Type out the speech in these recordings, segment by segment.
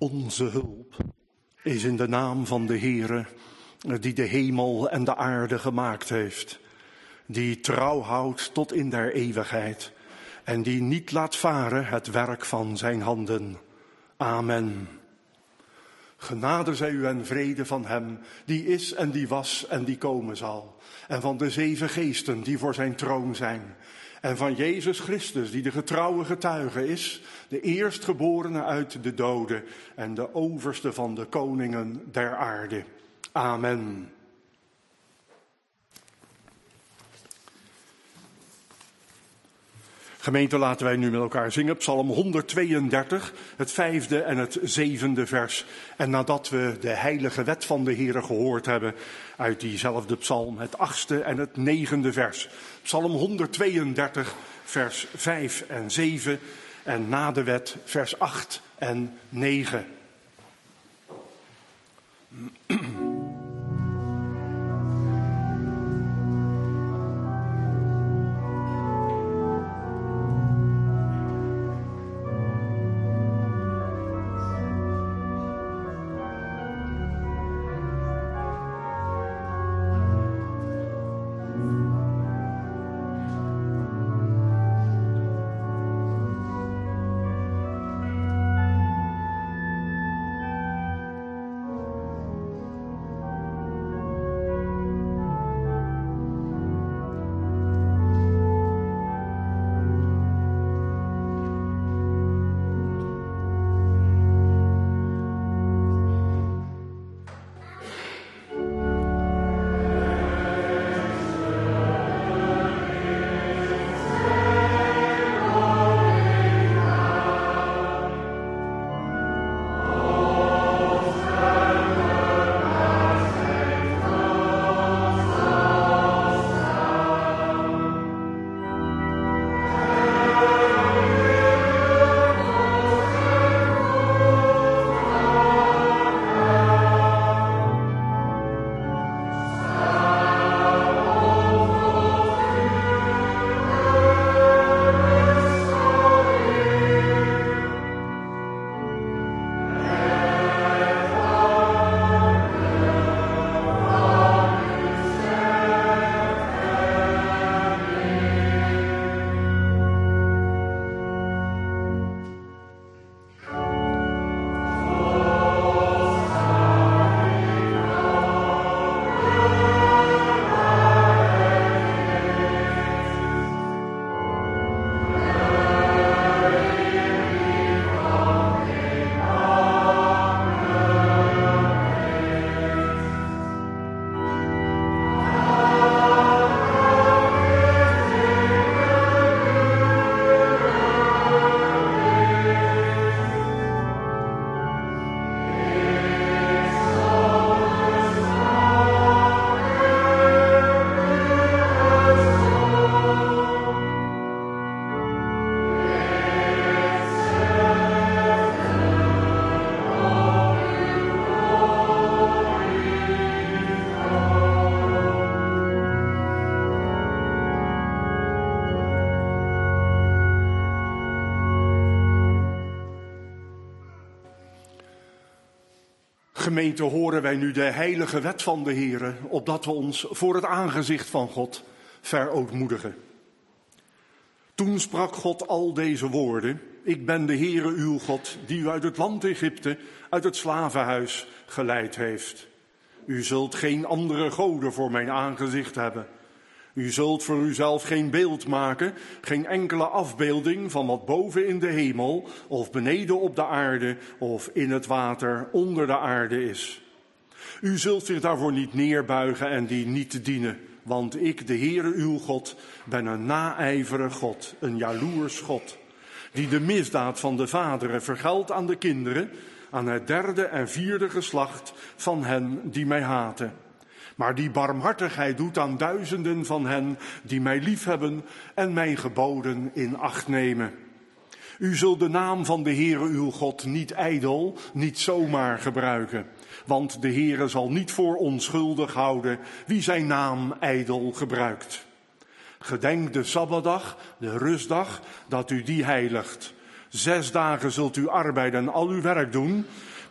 Onze hulp is in de naam van de Heere, die de hemel en de aarde gemaakt heeft, die trouw houdt tot in der eeuwigheid en die niet laat varen het werk van zijn handen. Amen. Genade zij u en vrede van hem, die is en die was en die komen zal. En van de 7 geesten die voor zijn troon zijn. En van Jezus Christus, die de getrouwe getuige is, de eerstgeborene uit de doden en de overste van de koningen der aarde. Amen. Gemeente, laten wij nu met elkaar zingen Psalm 132, het 5e en het 7e vers. En nadat we de heilige wet van de Heere gehoord hebben uit diezelfde psalm, het 8e en het 9e vers. Psalm 132, vers 5 en 7 en na de wet vers 8 en 9. Gemeente, horen wij nu de heilige wet van de Heere, opdat we ons voor het aangezicht van God verootmoedigen. Toen sprak God al deze woorden: Ik ben de Heere uw God, die u uit het land Egypte, uit het slavenhuis geleid heeft. U zult geen andere goden voor mijn aangezicht hebben. U zult voor uzelf geen beeld maken, geen enkele afbeelding van wat boven in de hemel of beneden op de aarde of in het water onder de aarde is. U zult zich daarvoor niet neerbuigen en die niet dienen, want ik, de Heere uw God, ben een naijverig God, een jaloers God, die de misdaad van de vaderen vergeldt aan de kinderen, aan het 3e en 4e geslacht van hen die mij haten. Maar die barmhartigheid doet aan duizenden van hen die mij liefhebben en mijn geboden in acht nemen. U zult de naam van de Heere uw God niet ijdel, niet zomaar gebruiken. Want de Heere zal niet voor onschuldig houden wie zijn naam ijdel gebruikt. Gedenk de Sabbatdag, de rustdag, dat u die heiligt. 6 dagen zult u arbeiden en al uw werk doen.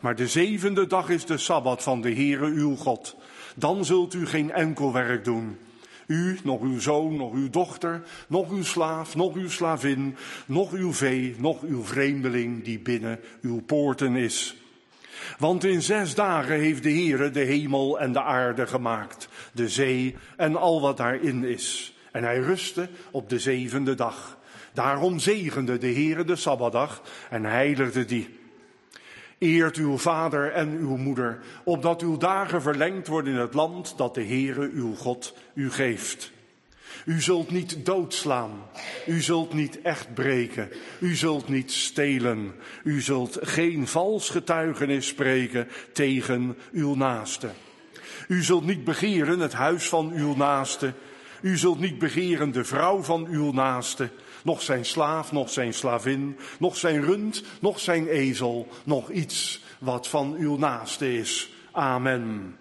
Maar de 7e dag is de Sabbat van de Heere uw God. Dan zult u geen enkel werk doen. U, nog uw zoon, nog uw dochter, nog uw slaaf, nog uw slavin, nog uw vee, nog uw vreemdeling die binnen uw poorten is. Want in 6 dagen heeft de Heere de hemel en de aarde gemaakt, de zee en al wat daarin is. En hij rustte op de 7e dag. Daarom zegende de Heere de Sabbatdag en heiligde die. Eert uw vader en uw moeder, opdat uw dagen verlengd worden in het land dat de Heere uw God u geeft. U zult niet doodslaan, u zult niet echt breken, u zult niet stelen, u zult geen vals getuigenis spreken tegen uw naaste. U zult niet begeren het huis van uw naaste, u zult niet begeren de vrouw van uw naaste, nog zijn slaaf, nog zijn slavin, nog zijn rund, nog zijn ezel, nog iets wat van uw naaste is. Amen.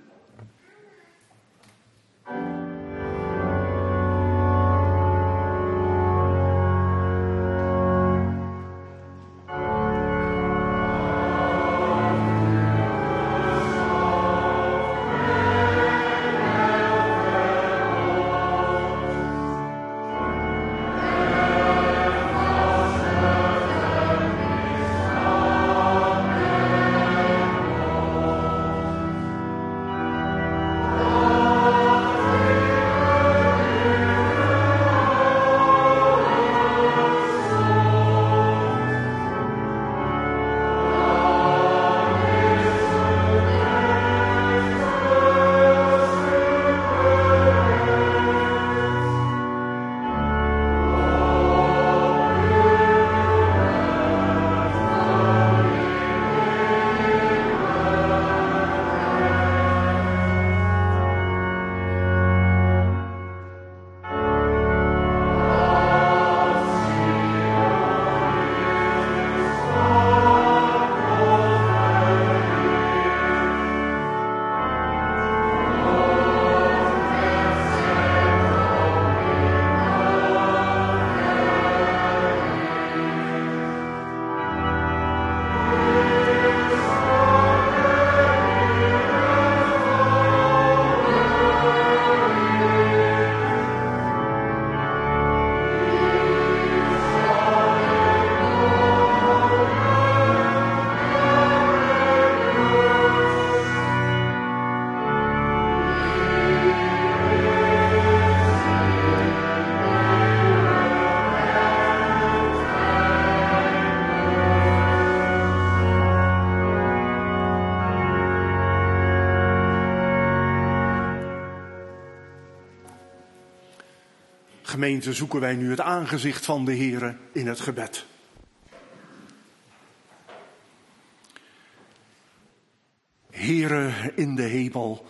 Gemeente, zoeken wij nu het aangezicht van de Heere in het gebed. Heere in de hemel,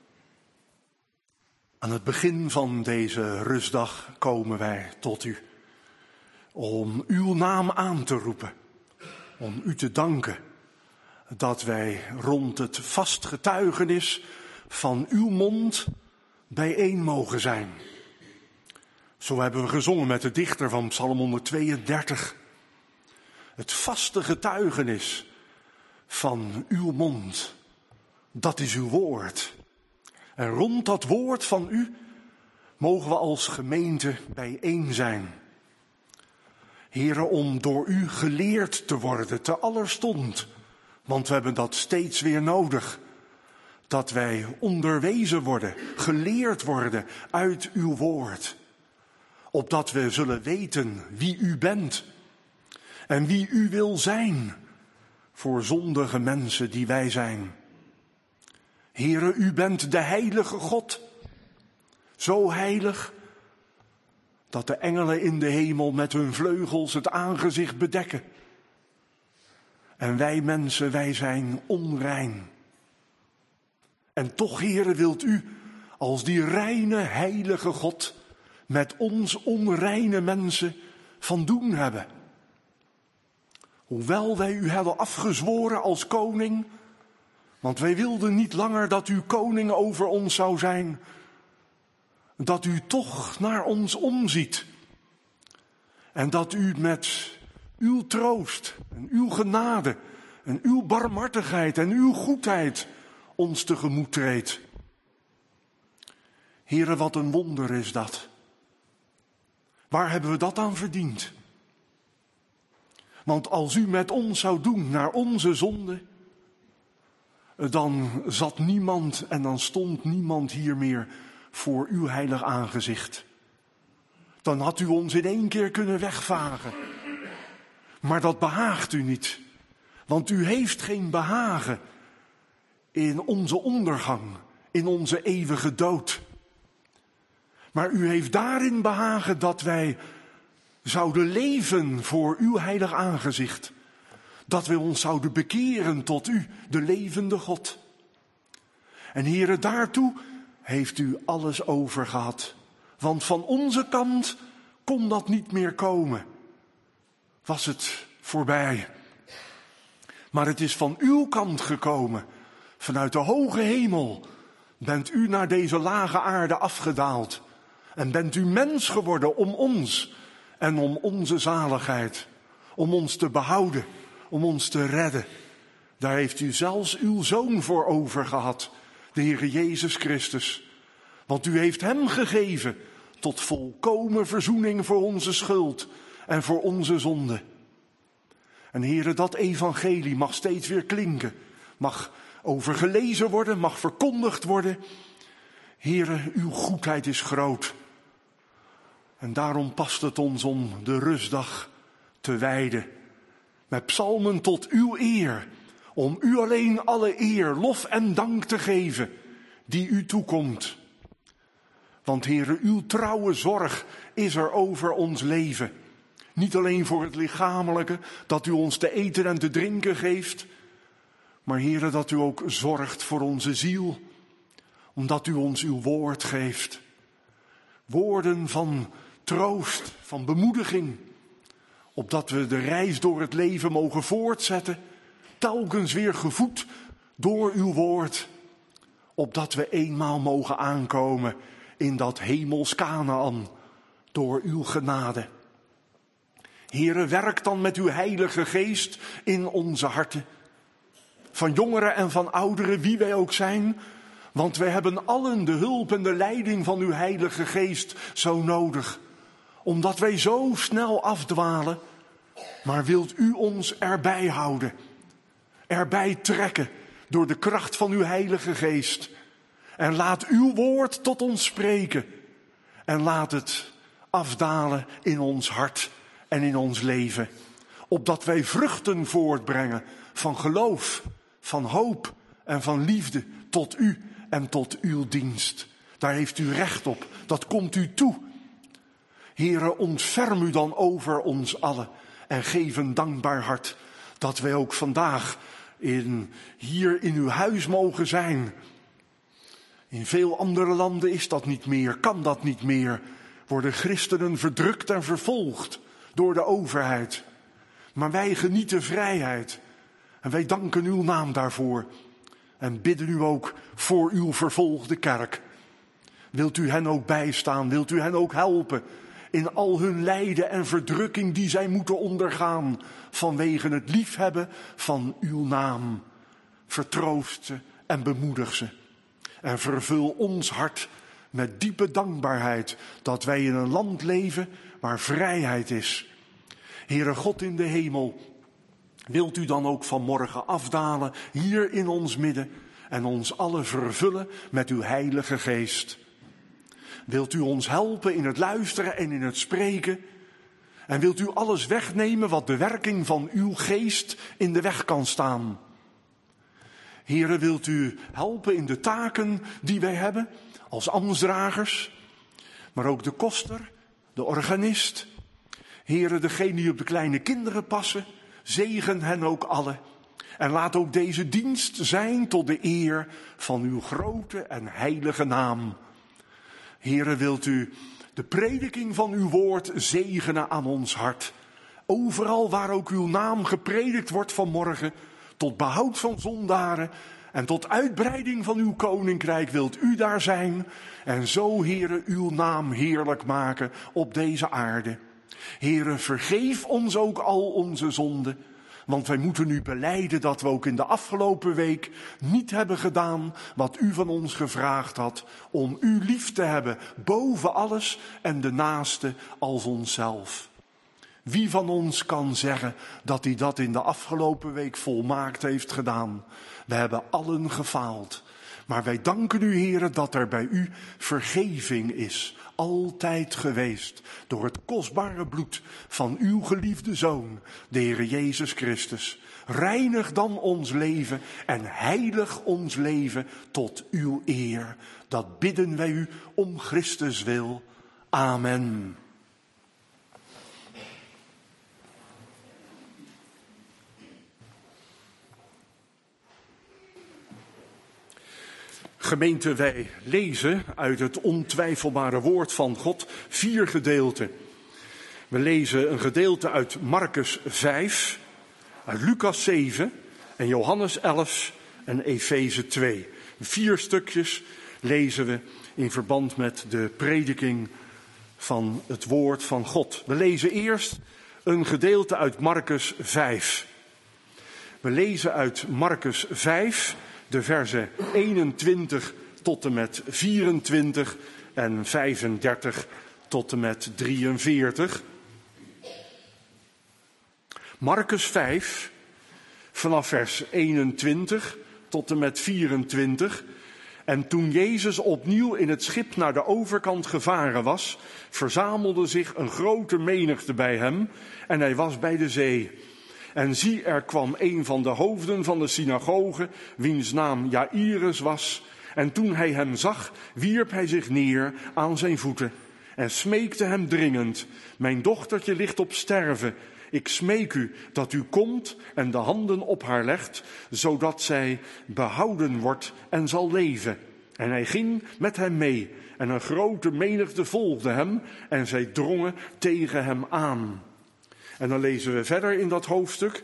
aan het begin van deze rustdag komen wij tot u. Om uw naam aan te roepen, om u te danken dat wij rond het vast getuigenis van uw mond bijeen mogen zijn. Zo hebben we gezongen met de dichter van Psalm 132. Het vaste getuigenis van uw mond, dat is uw woord. En rond dat woord van u mogen we als gemeente bijeen zijn. Heere, om door u geleerd te worden, te allerstond. Want we hebben dat steeds weer nodig. Dat wij onderwezen worden, geleerd worden uit uw woord. Opdat we zullen weten wie u bent en wie u wil zijn voor zondige mensen die wij zijn. Heere, u bent de heilige God, zo heilig dat de engelen in de hemel met hun vleugels het aangezicht bedekken. En wij mensen, wij zijn onrein. En toch, Heere, wilt u als die reine, heilige God met ons onreine mensen van doen hebben. Hoewel wij u hadden afgezworen als koning, want wij wilden niet langer dat u koning over ons zou zijn, dat u toch naar ons omziet. En dat u met uw troost en uw genade en uw barmhartigheid en uw goedheid ons tegemoet treedt. Heere, wat een wonder is dat. Waar hebben we dat aan verdiend? Want als u met ons zou doen naar onze zonde, dan zat niemand en dan stond niemand hier meer voor uw heilig aangezicht. Dan had u ons in 1 keer kunnen wegvagen. Maar dat behaagt u niet. Want u heeft geen behagen in onze ondergang, in onze eeuwige dood. Maar u heeft daarin behagen dat wij zouden leven voor uw heilig aangezicht. Dat wij ons zouden bekeren tot u, de levende God. En Heere, daartoe heeft u alles over gehad. Want van onze kant kon dat niet meer komen. Was het voorbij. Maar het is van uw kant gekomen. Vanuit de hoge hemel bent u naar deze lage aarde afgedaald. En bent u mens geworden om ons en om onze zaligheid. Om ons te behouden, om ons te redden. Daar heeft u zelfs uw Zoon voor over gehad, de Heere Jezus Christus. Want u heeft hem gegeven tot volkomen verzoening voor onze schuld en voor onze zonde. En Heere, dat evangelie mag steeds weer klinken, mag overgelezen worden, mag verkondigd worden. Heere, uw goedheid is groot. En daarom past het ons om de rustdag te wijden. Met psalmen tot uw eer. Om u alleen alle eer, lof en dank te geven die u toekomt. Want Heere, uw trouwe zorg is er over ons leven. Niet alleen voor het lichamelijke, dat u ons te eten en te drinken geeft. Maar Heere, dat u ook zorgt voor onze ziel. Omdat u ons uw woord geeft. Woorden van troost, van bemoediging. Opdat we de reis door het leven mogen voortzetten. Telkens weer gevoed door uw woord. Opdat we eenmaal mogen aankomen in dat hemels Kanaän. Door uw genade. Heere, werk dan met uw heilige geest in onze harten. Van jongeren en van ouderen, wie wij ook zijn. Want wij hebben allen de hulp en de leiding van uw heilige geest zo nodig. Omdat wij zo snel afdwalen. Maar wilt u ons erbij houden. Erbij trekken door de kracht van uw heilige geest. En laat uw woord tot ons spreken. En laat het afdalen in ons hart en in ons leven. Opdat wij vruchten voortbrengen van geloof, van hoop en van liefde tot u en tot uw dienst. Daar heeft u recht op, dat komt u toe. Heere, ontferm u dan over ons allen en geef een dankbaar hart. Dat wij ook vandaag hier in uw huis mogen zijn. In veel andere landen is dat niet meer, kan dat niet meer. Worden christenen verdrukt en vervolgd door de overheid. Maar wij genieten vrijheid. En wij danken uw naam daarvoor. En bidden u ook voor uw vervolgde kerk. Wilt u hen ook bijstaan, wilt u hen ook helpen in al hun lijden en verdrukking die zij moeten ondergaan vanwege het liefhebben van uw naam. Vertroost ze en bemoedig ze. En vervul ons hart met diepe dankbaarheid dat wij in een land leven waar vrijheid is. Heere God in de hemel, wilt u dan ook vanmorgen afdalen hier in ons midden en ons allen vervullen met uw heilige geest. Wilt u ons helpen in het luisteren en in het spreken? En wilt u alles wegnemen wat de werking van uw geest in de weg kan staan? Heere, wilt u helpen in de taken die wij hebben als ambtsdragers, maar ook de koster, de organist. Heere, degene die op de kleine kinderen passen, zegen hen ook alle. En laat ook deze dienst zijn tot de eer van uw grote en heilige naam. Heere, wilt u de prediking van uw woord zegenen aan ons hart. Overal waar ook uw naam gepredikt wordt vanmorgen, tot behoud van zondaren en tot uitbreiding van uw koninkrijk wilt u daar zijn. En zo, Heere, uw naam heerlijk maken op deze aarde. Heere, vergeef ons ook al onze zonden. Want wij moeten nu belijden dat we ook in de afgelopen week niet hebben gedaan wat u van ons gevraagd had, om u lief te hebben boven alles en de naaste als onszelf. Wie van ons kan zeggen dat hij dat in de afgelopen week volmaakt heeft gedaan? We hebben allen gefaald. Maar wij danken u, Heere, dat er bij u vergeving is. Altijd geweest. Door het kostbare bloed van uw geliefde Zoon, de Heere Jezus Christus. Reinig dan ons leven en heilig ons leven tot uw eer. Dat bidden wij u om Christus wil. Amen. Gemeente, wij lezen uit het ontwijfelbare woord van God 4 gedeelten. We lezen een gedeelte uit Marcus 5, uit Lucas 7 en Johannes 11 en Efeze 2. 4 stukjes lezen we in verband met de prediking van het woord van God. We lezen eerst een gedeelte uit Marcus 5. We lezen uit Marcus 5... de versen 21 tot en met 24 en 35 tot en met 43. Marcus 5, vanaf vers 21 tot en met 24. En toen Jezus opnieuw in het schip naar de overkant gevaren was, verzamelde zich een grote menigte bij hem en hij was bij de zee. En zie, er kwam een van de hoofden van de synagoge, wiens naam Jairus was. En toen hij hem zag, wierp hij zich neer aan zijn voeten en smeekte hem dringend: mijn dochtertje ligt op sterven. Ik smeek u dat u komt en de handen op haar legt, zodat zij behouden wordt en zal leven. En hij ging met hem mee en een grote menigte volgde hem en zij drongen tegen hem aan. En dan lezen we verder in dat hoofdstuk,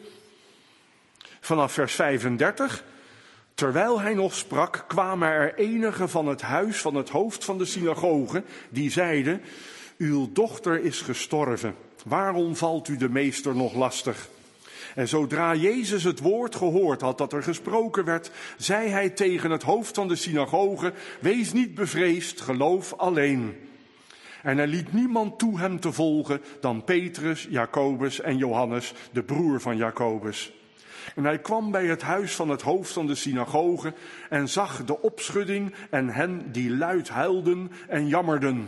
vanaf vers 35. Terwijl hij nog sprak, kwamen er enigen van het huis van het hoofd van de synagoge, die zeiden: uw dochter is gestorven, waarom valt u de meester nog lastig? En zodra Jezus het woord gehoord had dat er gesproken werd, zei hij tegen het hoofd van de synagoge: wees niet bevreesd, geloof alleen. En hij liet niemand toe hem te volgen dan Petrus, Jacobus en Johannes, de broer van Jacobus. En hij kwam bij het huis van het hoofd van de synagoge en zag de opschudding en hen die luid huilden en jammerden.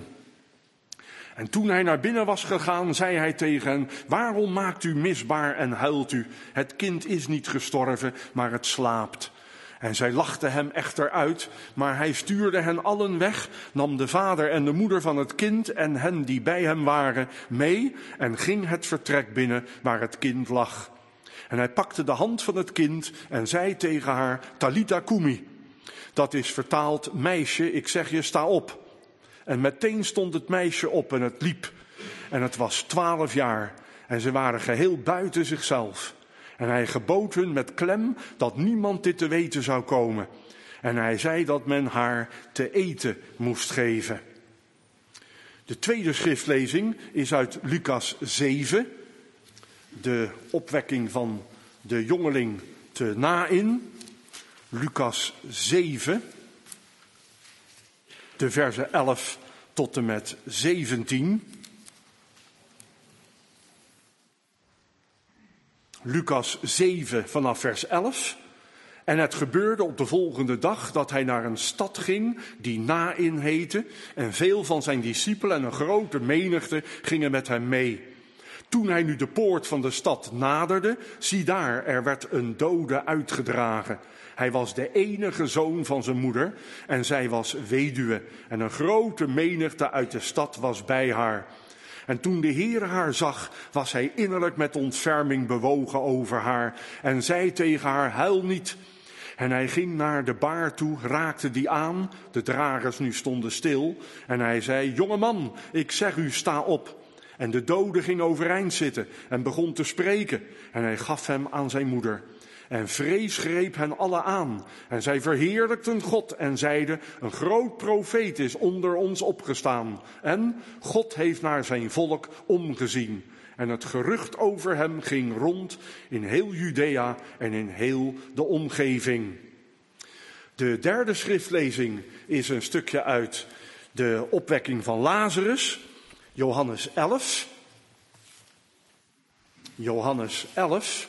En toen hij naar binnen was gegaan, zei hij tegen hen: waarom maakt u misbaar en huilt u? Het kind is niet gestorven, maar het slaapt. En zij lachten hem echter uit, maar hij stuurde hen allen weg, nam de vader en de moeder van het kind en hen die bij hem waren mee en ging het vertrek binnen waar het kind lag. En hij pakte de hand van het kind en zei tegen haar: Talitha cumi. Dat is vertaald: meisje, ik zeg je, sta op. En meteen stond het meisje op en het liep. En het was 12 jaar en ze waren geheel buiten zichzelf. En hij gebood hun met klem dat niemand dit te weten zou komen. En hij zei dat men haar te eten moest geven. De tweede schriftlezing is uit Lucas 7. De opwekking van de jongeling te Naïn. Lucas 7. De versen 11 tot en met 17. Lucas 7 vanaf vers 11. En het gebeurde op de volgende dag dat hij naar een stad ging die Naïn heette. En veel van zijn discipelen en een grote menigte gingen met hem mee. Toen hij nu de poort van de stad naderde, zie daar, er werd een dode uitgedragen. Hij was de enige zoon van zijn moeder en zij was weduwe. En een grote menigte uit de stad was bij haar. En toen de Heer haar zag, was hij innerlijk met ontferming bewogen over haar en zei tegen haar: huil niet. En hij ging naar de baar toe, raakte die aan, de dragers nu stonden stil. En hij zei: jonge man, ik zeg u, sta op. En de dode ging overeind zitten en begon te spreken. En hij gaf hem aan zijn moeder. En vrees greep hen alle aan. En zij verheerlijkten God en zeiden: een groot profeet is onder ons opgestaan. En God heeft naar zijn volk omgezien. En het gerucht over hem ging rond in heel Judea en in heel de omgeving. De derde schriftlezing is een stukje uit de opwekking van Lazarus, Johannes 11. Johannes 11.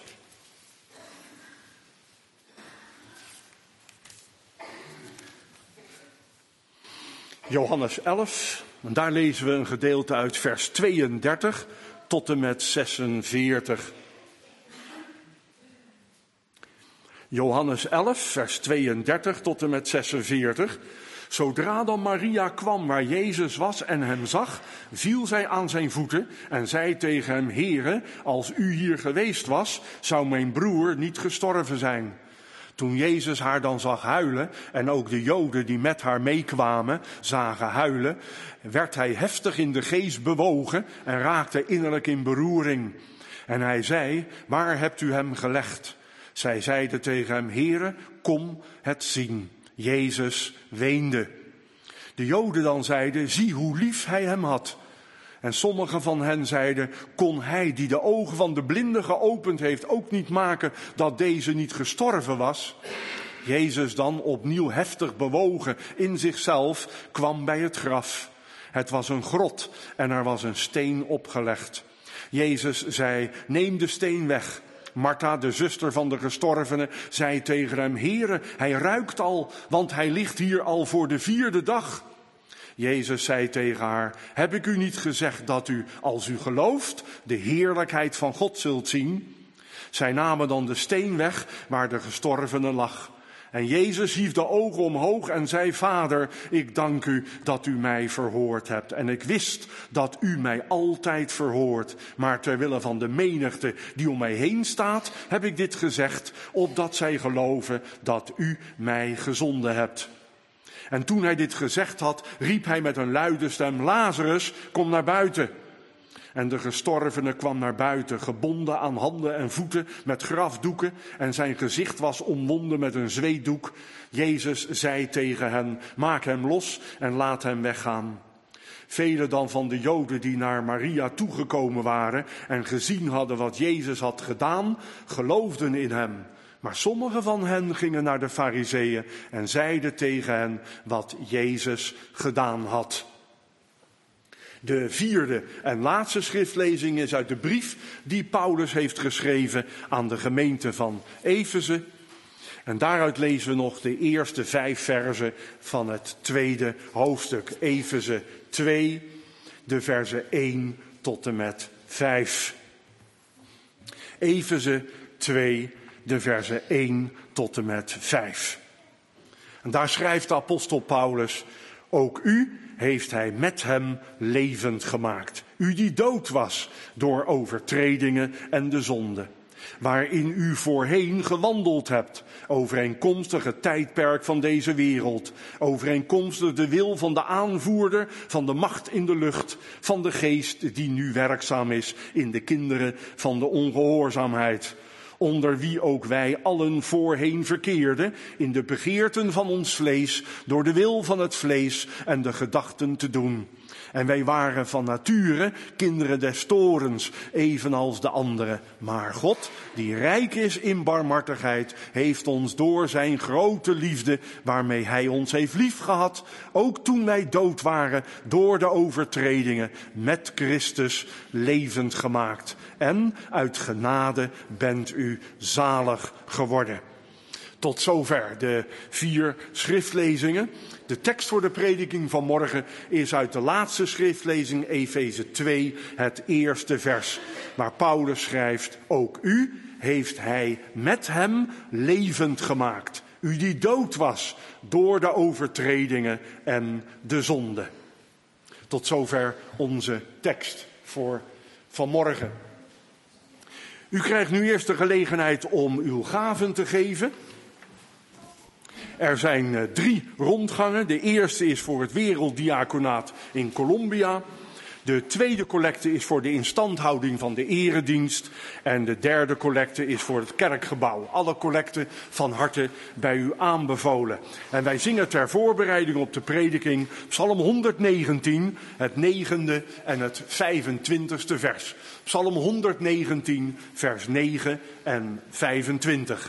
Johannes 11, en daar lezen we een gedeelte uit vers 32 tot en met 46. Johannes 11, vers 32 tot en met 46. Zodra dan Maria kwam waar Jezus was en hem zag, viel zij aan zijn voeten en zei tegen hem: Heere, als u hier geweest was, zou mijn broer niet gestorven zijn. Toen Jezus haar dan zag huilen en ook de Joden die met haar meekwamen zagen huilen, werd hij heftig in de geest bewogen en raakte innerlijk in beroering. En hij zei: Waar hebt u hem gelegd? Zij zeiden tegen hem: Heere, kom het zien. Jezus weende. De Joden dan zeiden: Zie hoe lief hij hem had. En sommigen van hen zeiden: Kon hij die de ogen van de blinde geopend heeft ook niet maken dat deze niet gestorven was? Jezus dan, opnieuw heftig bewogen in zichzelf, kwam bij het graf. Het was een grot en er was een steen opgelegd. Jezus zei: Neem de steen weg. Martha, de zuster van de gestorvene, zei tegen hem: Heere, hij ruikt al, want hij ligt hier al voor de 4e dag. Jezus zei tegen haar: Heb ik u niet gezegd dat u, als u gelooft, de heerlijkheid van God zult zien? Zij namen dan de steen weg waar de gestorvene lag. En Jezus hief de ogen omhoog en zei: Vader, ik dank u dat u mij verhoord hebt. En ik wist dat u mij altijd verhoort. Maar ter wille van de menigte die om mij heen staat, heb ik dit gezegd, opdat zij geloven dat u mij gezonden hebt. En toen hij dit gezegd had, riep hij met een luide stem: Lazarus, kom naar buiten. En de gestorvene kwam naar buiten, gebonden aan handen en voeten met grafdoeken, en zijn gezicht was omwonden met een zweetdoek. Jezus zei tegen hen: Maak hem los en laat hem weggaan. Velen dan van de Joden die naar Maria toegekomen waren en gezien hadden wat Jezus had gedaan, geloofden in hem. Maar sommigen van hen gingen naar de Farizeeën en zeiden tegen hen wat Jezus gedaan had. De 4e en laatste schriftlezing is uit de brief die Paulus heeft geschreven aan de gemeente van Efeze. En daaruit lezen we nog de eerste 5 verzen van het 2e hoofdstuk. Efeze 2, de verzen 1 tot en met 5. Efeze 2, de verzen 1 tot en met 5. En daar schrijft de apostel Paulus: Ook u heeft hij met hem levend gemaakt. U die dood was door overtredingen en de zonde, waarin u voorheen gewandeld hebt, overeenkomstig het tijdperk van deze wereld, overeenkomstig de wil van de aanvoerder van de macht in de lucht, van de geest die nu werkzaam is in de kinderen van de ongehoorzaamheid, onder wie ook wij allen voorheen verkeerden, in de begeerten van ons vlees, door de wil van het vlees en de gedachten te doen. En wij waren van nature kinderen des toorns, evenals de anderen. Maar God, die rijk is in barmhartigheid, heeft ons door zijn grote liefde, waarmee hij ons heeft liefgehad, ook toen wij dood waren door de overtredingen, met Christus levend gemaakt. En uit genade bent u zalig geworden. Tot zover de 4 schriftlezingen. De tekst voor de prediking van morgen is uit de laatste schriftlezing, Efeze 2, het eerste vers, waar Paulus schrijft: Ook u heeft hij met hem levend gemaakt. U die dood was door de overtredingen en de zonde. Tot zover onze tekst voor vanmorgen. U krijgt nu eerst de gelegenheid om uw gaven te geven. Er zijn 3 rondgangen. De eerste is voor het werelddiaconaat in Colombia. De tweede collecte is voor de instandhouding van de eredienst. En de derde collecte is voor het kerkgebouw. Alle collecten van harte bij u aanbevolen. En wij zingen ter voorbereiding op de prediking Psalm 119, het 9e en het 25e vers. Psalm 119, vers 9 en 25.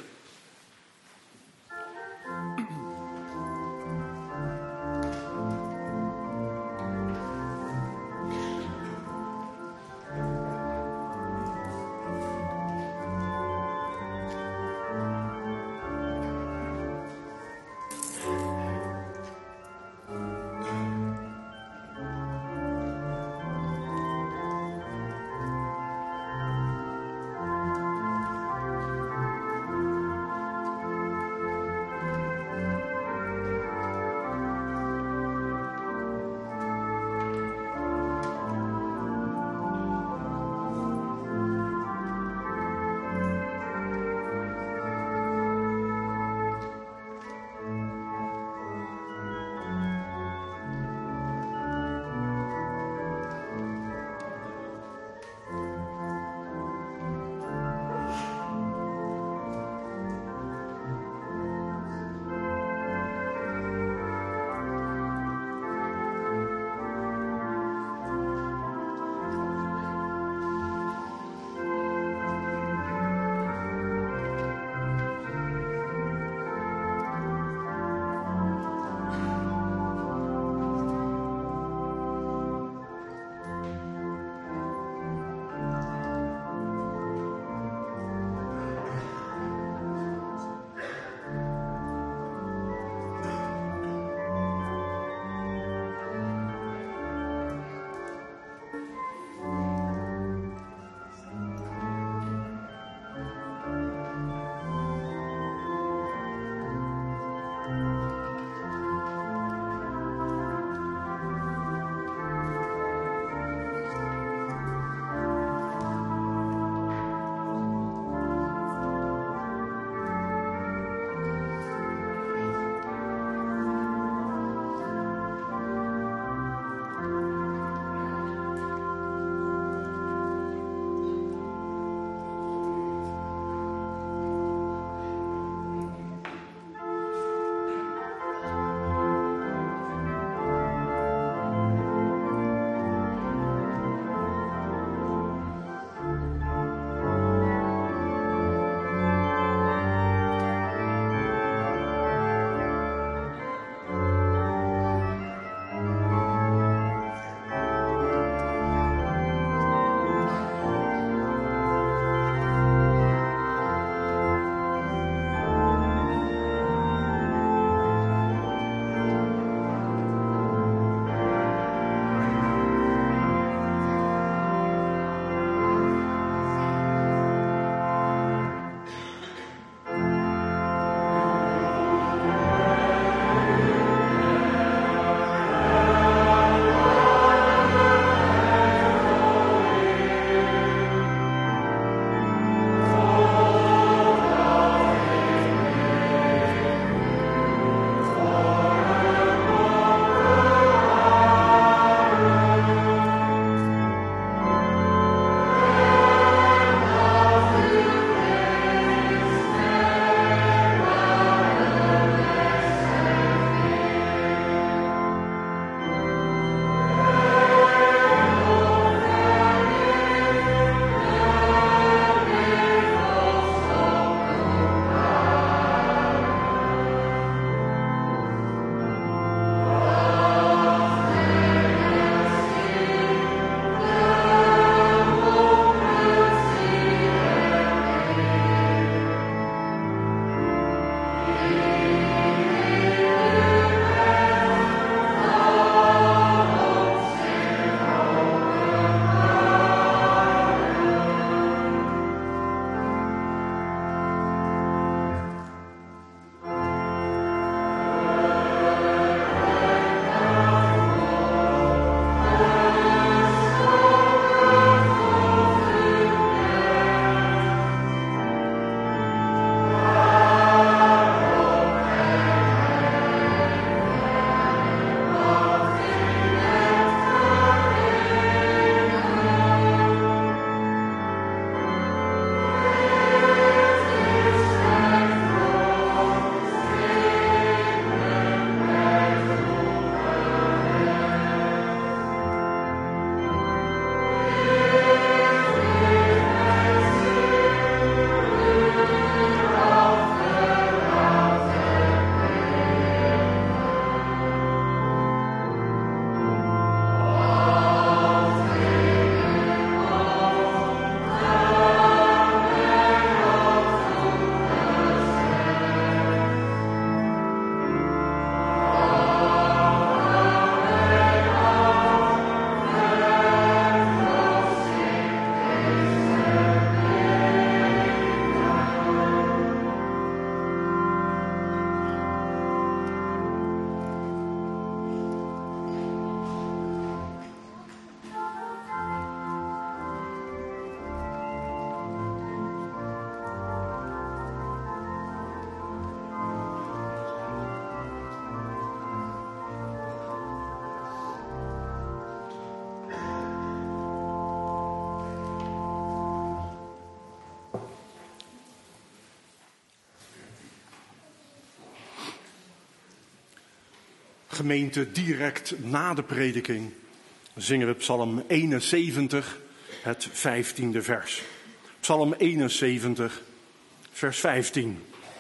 Gemeente, direct na de prediking zingen we Psalm 71, het 15e vers. Psalm 71, vers 15.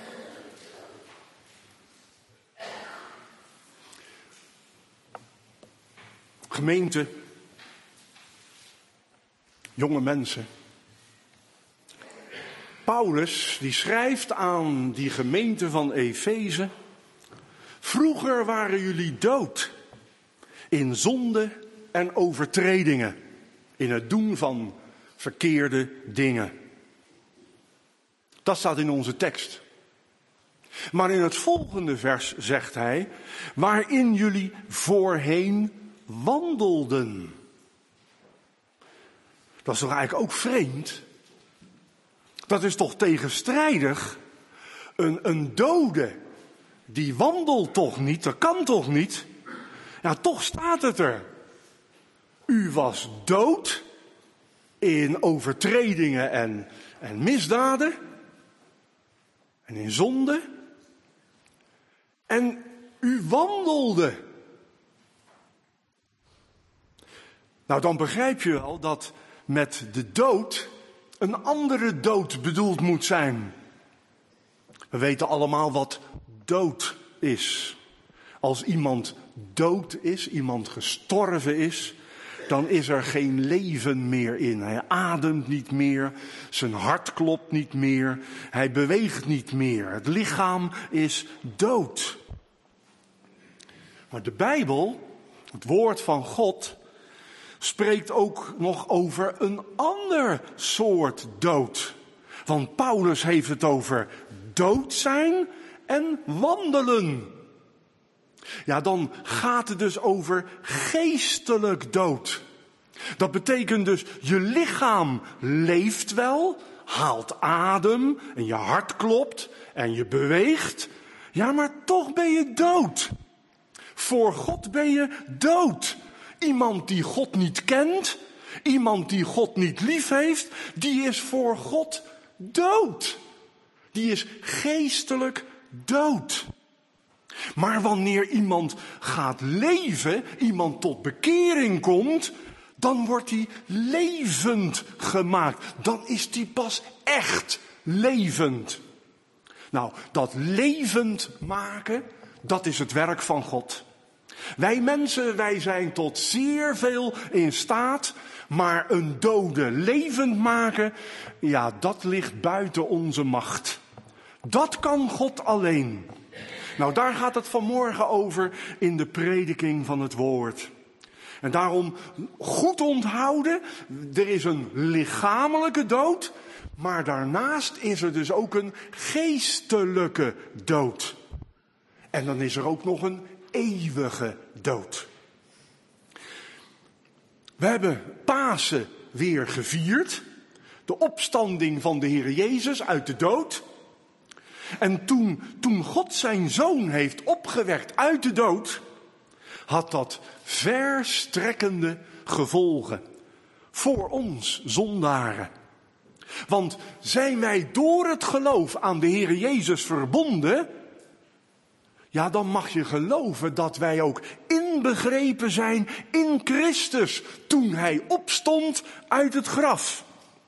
Gemeente, jonge mensen. Paulus die schrijft aan die gemeente van Efeze: vroeger waren jullie dood in zonde en overtredingen, in het doen van verkeerde dingen. Dat staat in onze tekst. Maar in het volgende vers zegt hij: waarin jullie voorheen wandelden. Dat is toch eigenlijk ook vreemd? Dat is toch tegenstrijdig? Een dode, die wandelt toch niet, dat kan toch niet? Ja, toch staat het er. U was dood in overtredingen en misdaden en in zonde. En u wandelde. Nou, dan begrijp je wel dat met de dood een andere dood bedoeld moet zijn. We weten allemaal wat dood is. Als iemand dood is, iemand gestorven is, dan is er geen leven meer in. Hij ademt niet meer, zijn hart klopt niet meer, hij beweegt niet meer. Het lichaam is dood. Maar de Bijbel, het woord van God, spreekt ook nog over een ander soort dood. Want Paulus heeft het over dood zijn en wandelen. Ja, dan gaat het dus over geestelijk dood. Dat betekent dus, je lichaam leeft wel, haalt adem en je hart klopt en je beweegt. Ja, maar toch ben je dood. Voor God ben je dood. Iemand die God niet kent, iemand die God niet lief heeft, die is voor God dood. Die is geestelijk dood. Maar wanneer iemand gaat leven, iemand tot bekering komt, dan wordt hij levend gemaakt. Dan is hij pas echt levend. Nou, dat levend maken, dat is het werk van God. Wij mensen, wij zijn tot zeer veel in staat, maar een dode levend maken, ja, dat ligt buiten onze macht. Dat kan God alleen. Nou, daar gaat het vanmorgen over in de prediking van het woord. En daarom goed onthouden, er is een lichamelijke dood, maar daarnaast is er dus ook een geestelijke dood. En dan is er ook nog een eeuwige dood. We hebben Pasen weer gevierd, de opstanding van de Heer Jezus uit de dood. En toen God zijn zoon heeft opgewekt uit de dood, had dat verstrekkende gevolgen voor ons zondaren. Want zijn wij door het geloof aan de Heer Jezus verbonden, ja, dan mag je geloven dat wij ook inbegrepen zijn in Christus toen hij opstond uit het graf.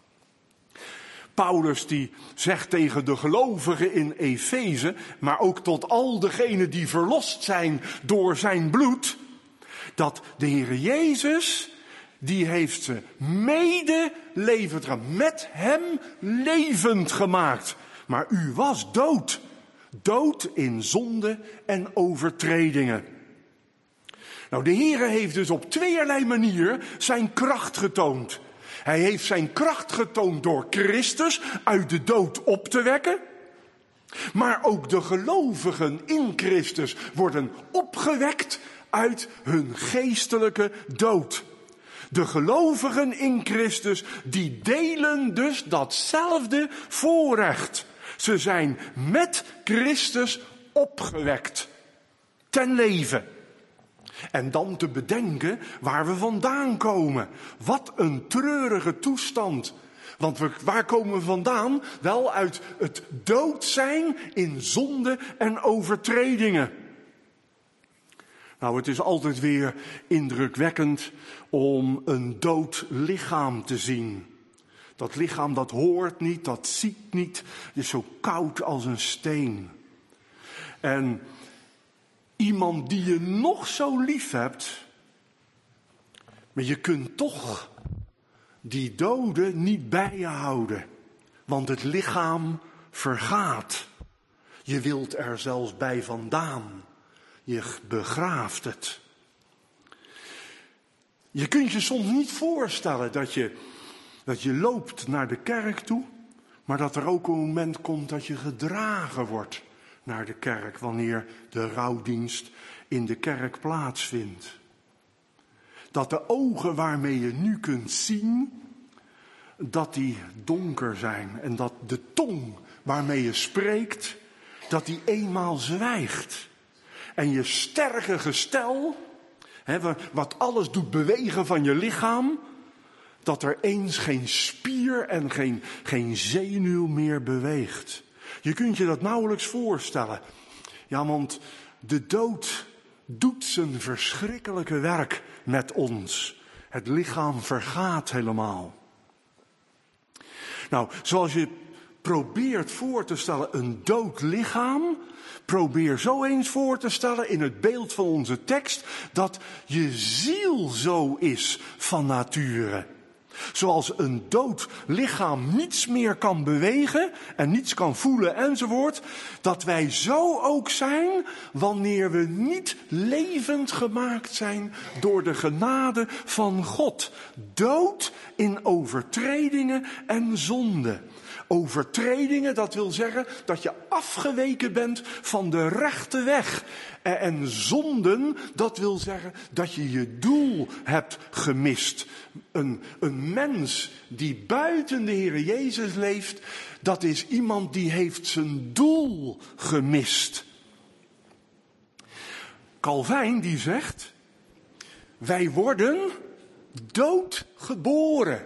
Paulus die zegt tegen de gelovigen in Efeze, maar ook tot al degenen die verlost zijn door zijn bloed, dat de Heer Jezus, die heeft ze mede levend gemaakt, met hem levend gemaakt. Maar u was dood. Dood in zonde en overtredingen. Nou, de Heer heeft dus op tweeërlei manier zijn kracht getoond. Hij heeft zijn kracht getoond door Christus uit de dood op te wekken. Maar ook de gelovigen in Christus worden opgewekt uit hun geestelijke dood. De gelovigen in Christus, die delen dus datzelfde voorrecht. Ze zijn met Christus opgewekt ten leven. En dan te bedenken waar we vandaan komen. Wat een treurige toestand. Want waar komen we vandaan? Wel uit het dood zijn in zonde en overtredingen. Nou, het is altijd weer indrukwekkend om een dood lichaam te zien. Dat lichaam dat hoort niet, dat ziet niet, het is zo koud als een steen. En iemand die je nog zo lief hebt, maar je kunt toch die dode niet bij je houden. Want het lichaam vergaat. Je wilt er zelfs bij vandaan. Je begraaft het. Je kunt je soms niet voorstellen dat je loopt naar de kerk toe, maar dat er ook een moment komt dat je gedragen wordt naar de kerk wanneer de rouwdienst in de kerk plaatsvindt. Dat de ogen waarmee je nu kunt zien, dat die donker zijn en dat de tong waarmee je spreekt, dat die eenmaal zwijgt. En je sterke gestel, wat alles doet bewegen van je lichaam, dat er eens geen spier en geen zenuw meer beweegt. Je kunt je dat nauwelijks voorstellen. Ja, want de dood doet zijn verschrikkelijke werk met ons. Het lichaam vergaat helemaal. Nou, zoals je probeert voor te stellen een dood lichaam, probeer zo eens voor te stellen in het beeld van onze tekst dat je ziel zo is van nature. Zoals een dood lichaam niets meer kan bewegen en niets kan voelen enzovoort, dat wij zo ook zijn wanneer we niet levend gemaakt zijn door de genade van God. Dood in overtredingen en zonde. Overtredingen, dat wil zeggen dat je afgeweken bent van de rechte weg. En zonden, dat wil zeggen dat je je doel hebt gemist. Een mens die buiten de Heere Jezus leeft, dat is iemand die heeft zijn doel gemist. Calvijn die zegt, wij worden doodgeboren.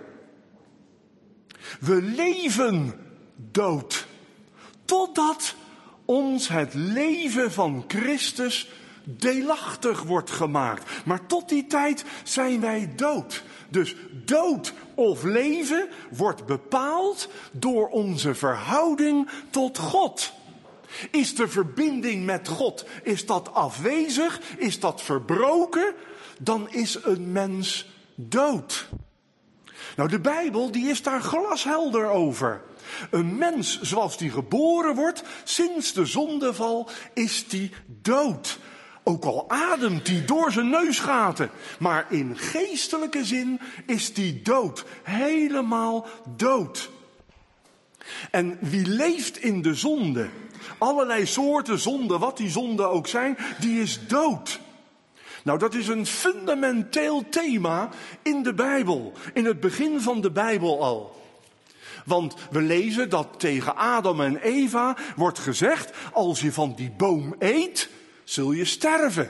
We leven dood, totdat ons het leven van Christus deelachtig wordt gemaakt. Maar tot die tijd zijn wij dood. Dus dood of leven wordt bepaald door onze verhouding tot God. Is de verbinding met God, is dat afwezig, is dat verbroken, dan is een mens dood. Nou, de Bijbel die is daar glashelder over. Een mens zoals die geboren wordt, sinds de zondeval, is die dood. Ook al ademt die door zijn neusgaten, maar in geestelijke zin is die dood. Helemaal dood. En wie leeft in de zonde, allerlei soorten zonde, wat die zonden ook zijn, die is dood. Nou, dat is een fundamenteel thema in de Bijbel, in het begin van de Bijbel al. Want we lezen dat tegen Adam en Eva wordt gezegd, als je van die boom eet, zul je sterven.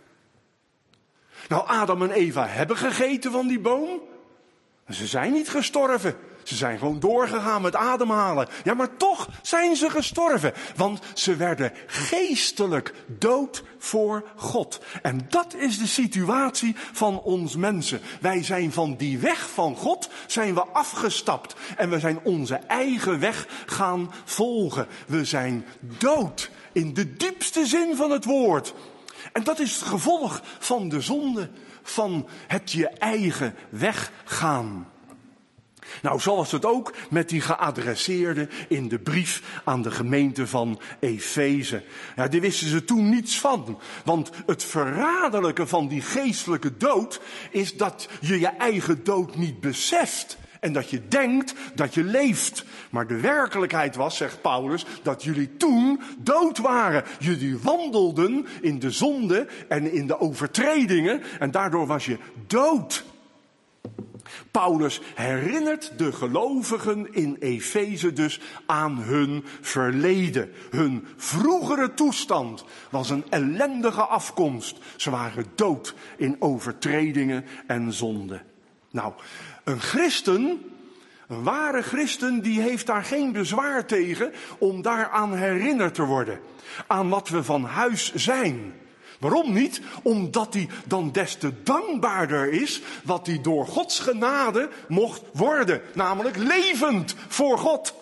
Nou, Adam en Eva hebben gegeten van die boom. En ze zijn niet gestorven. Ze zijn gewoon doorgegaan met ademhalen. Ja, maar toch zijn ze gestorven. Want ze werden geestelijk dood voor God. En dat is de situatie van ons mensen. Wij zijn van die weg van God zijn we afgestapt. En we zijn onze eigen weg gaan volgen. We zijn dood in de diepste zin van het woord. En dat is het gevolg van de zonde, van het je eigen weg gaan. Nou, zo was het ook met die geadresseerde in de brief aan de gemeente van Efeze. Ja, daar wisten ze toen niets van. Want het verraderlijke van die geestelijke dood is dat je je eigen dood niet beseft. En dat je denkt dat je leeft. Maar de werkelijkheid was, zegt Paulus, dat jullie toen dood waren. Jullie wandelden in de zonde en in de overtredingen. En daardoor was je dood. Paulus herinnert de gelovigen in Efeze dus aan hun verleden. Hun vroegere toestand was een ellendige afkomst. Ze waren dood in overtredingen en zonde. Nou, een christen, een ware christen, die heeft daar geen bezwaar tegen om daaraan herinnerd te worden. Aan wat we van huis zijn. Waarom niet? Omdat hij dan des te dankbaarder is wat hij door Gods genade mocht worden. Namelijk levend voor God.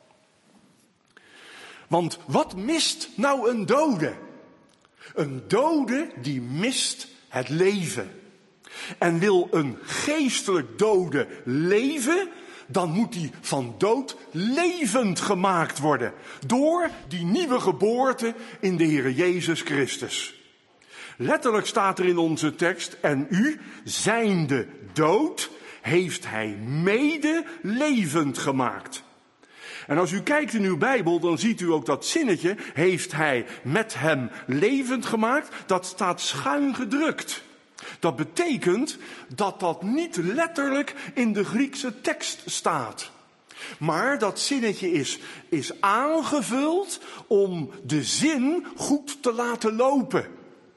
Want wat mist nou een dode? Een dode die mist het leven. En wil een geestelijk dode leven, dan moet hij van dood levend gemaakt worden. Door die nieuwe geboorte in de Heere Jezus Christus. Letterlijk staat er in onze tekst, en u, zijnde dood, heeft hij mede levend gemaakt. En als u kijkt in uw Bijbel, dan ziet u ook dat zinnetje, heeft hij met hem levend gemaakt, dat staat schuin gedrukt. Dat betekent dat dat niet letterlijk in de Griekse tekst staat. Maar dat zinnetje is aangevuld om de zin goed te laten lopen.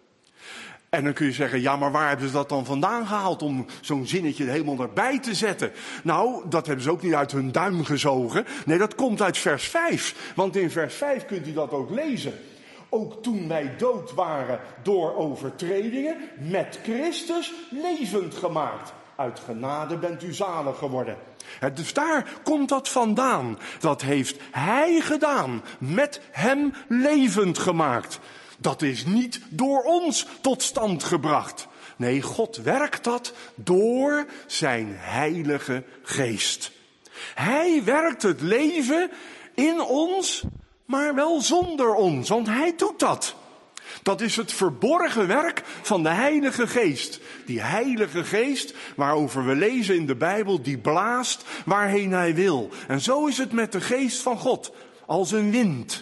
En dan kun je zeggen, ja, maar waar hebben ze dat dan vandaan gehaald om zo'n zinnetje helemaal erbij te zetten? Nou, dat hebben ze ook niet uit hun duim gezogen. Nee, dat komt uit vers 5. Want in vers 5 kunt u dat ook lezen. Ook toen wij dood waren door overtredingen, met Christus levend gemaakt. Uit genade bent u zalig geworden. Dus daar komt dat vandaan. Dat heeft hij gedaan, met hem levend gemaakt. Dat is niet door ons tot stand gebracht. Nee, God werkt dat door zijn Heilige Geest. Hij werkt het leven in ons, maar wel zonder ons, want hij doet dat. Dat is het verborgen werk van de Heilige Geest. Die Heilige Geest, waarover we lezen in de Bijbel, die blaast waarheen hij wil. En zo is het met de Geest van God, als een wind.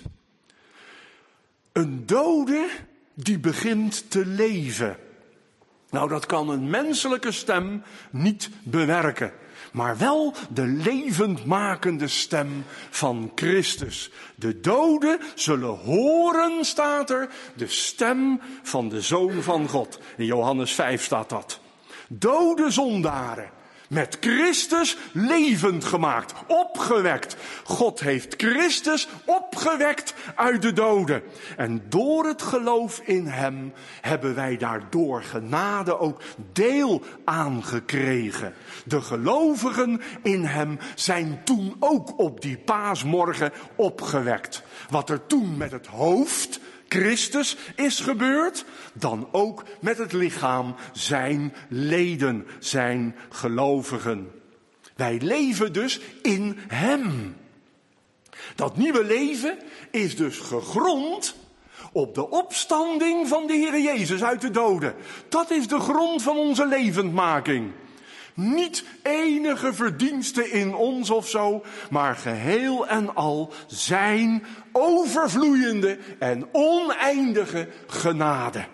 Een dode die begint te leven. Nou, dat kan een menselijke stem niet bewerken. Maar wel de levendmakende stem van Christus. De doden zullen horen, staat er, de stem van de Zoon van God. In Johannes 5 staat dat. Dode zondaren. Met Christus levend gemaakt, opgewekt. God heeft Christus opgewekt uit de doden. En door het geloof in hem hebben wij daardoor genade ook deel aan gekregen. De gelovigen in hem zijn toen ook op die paasmorgen opgewekt. Wat er toen met het hoofd, Christus, is gebeurd, dan ook met het lichaam, zijn leden, zijn gelovigen. Wij leven dus in hem. Dat nieuwe leven is dus gegrond op de opstanding van de Heer Jezus uit de doden. Dat is de grond van onze levendmaking. Niet enige verdienste in ons of zo, maar geheel en al zijn overvloeiende en oneindige genade.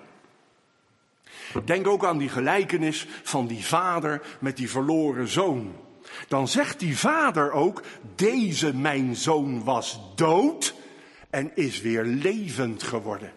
Denk ook aan die gelijkenis van die vader met die verloren zoon. Dan zegt die vader ook, deze mijn zoon was dood en is weer levend geworden.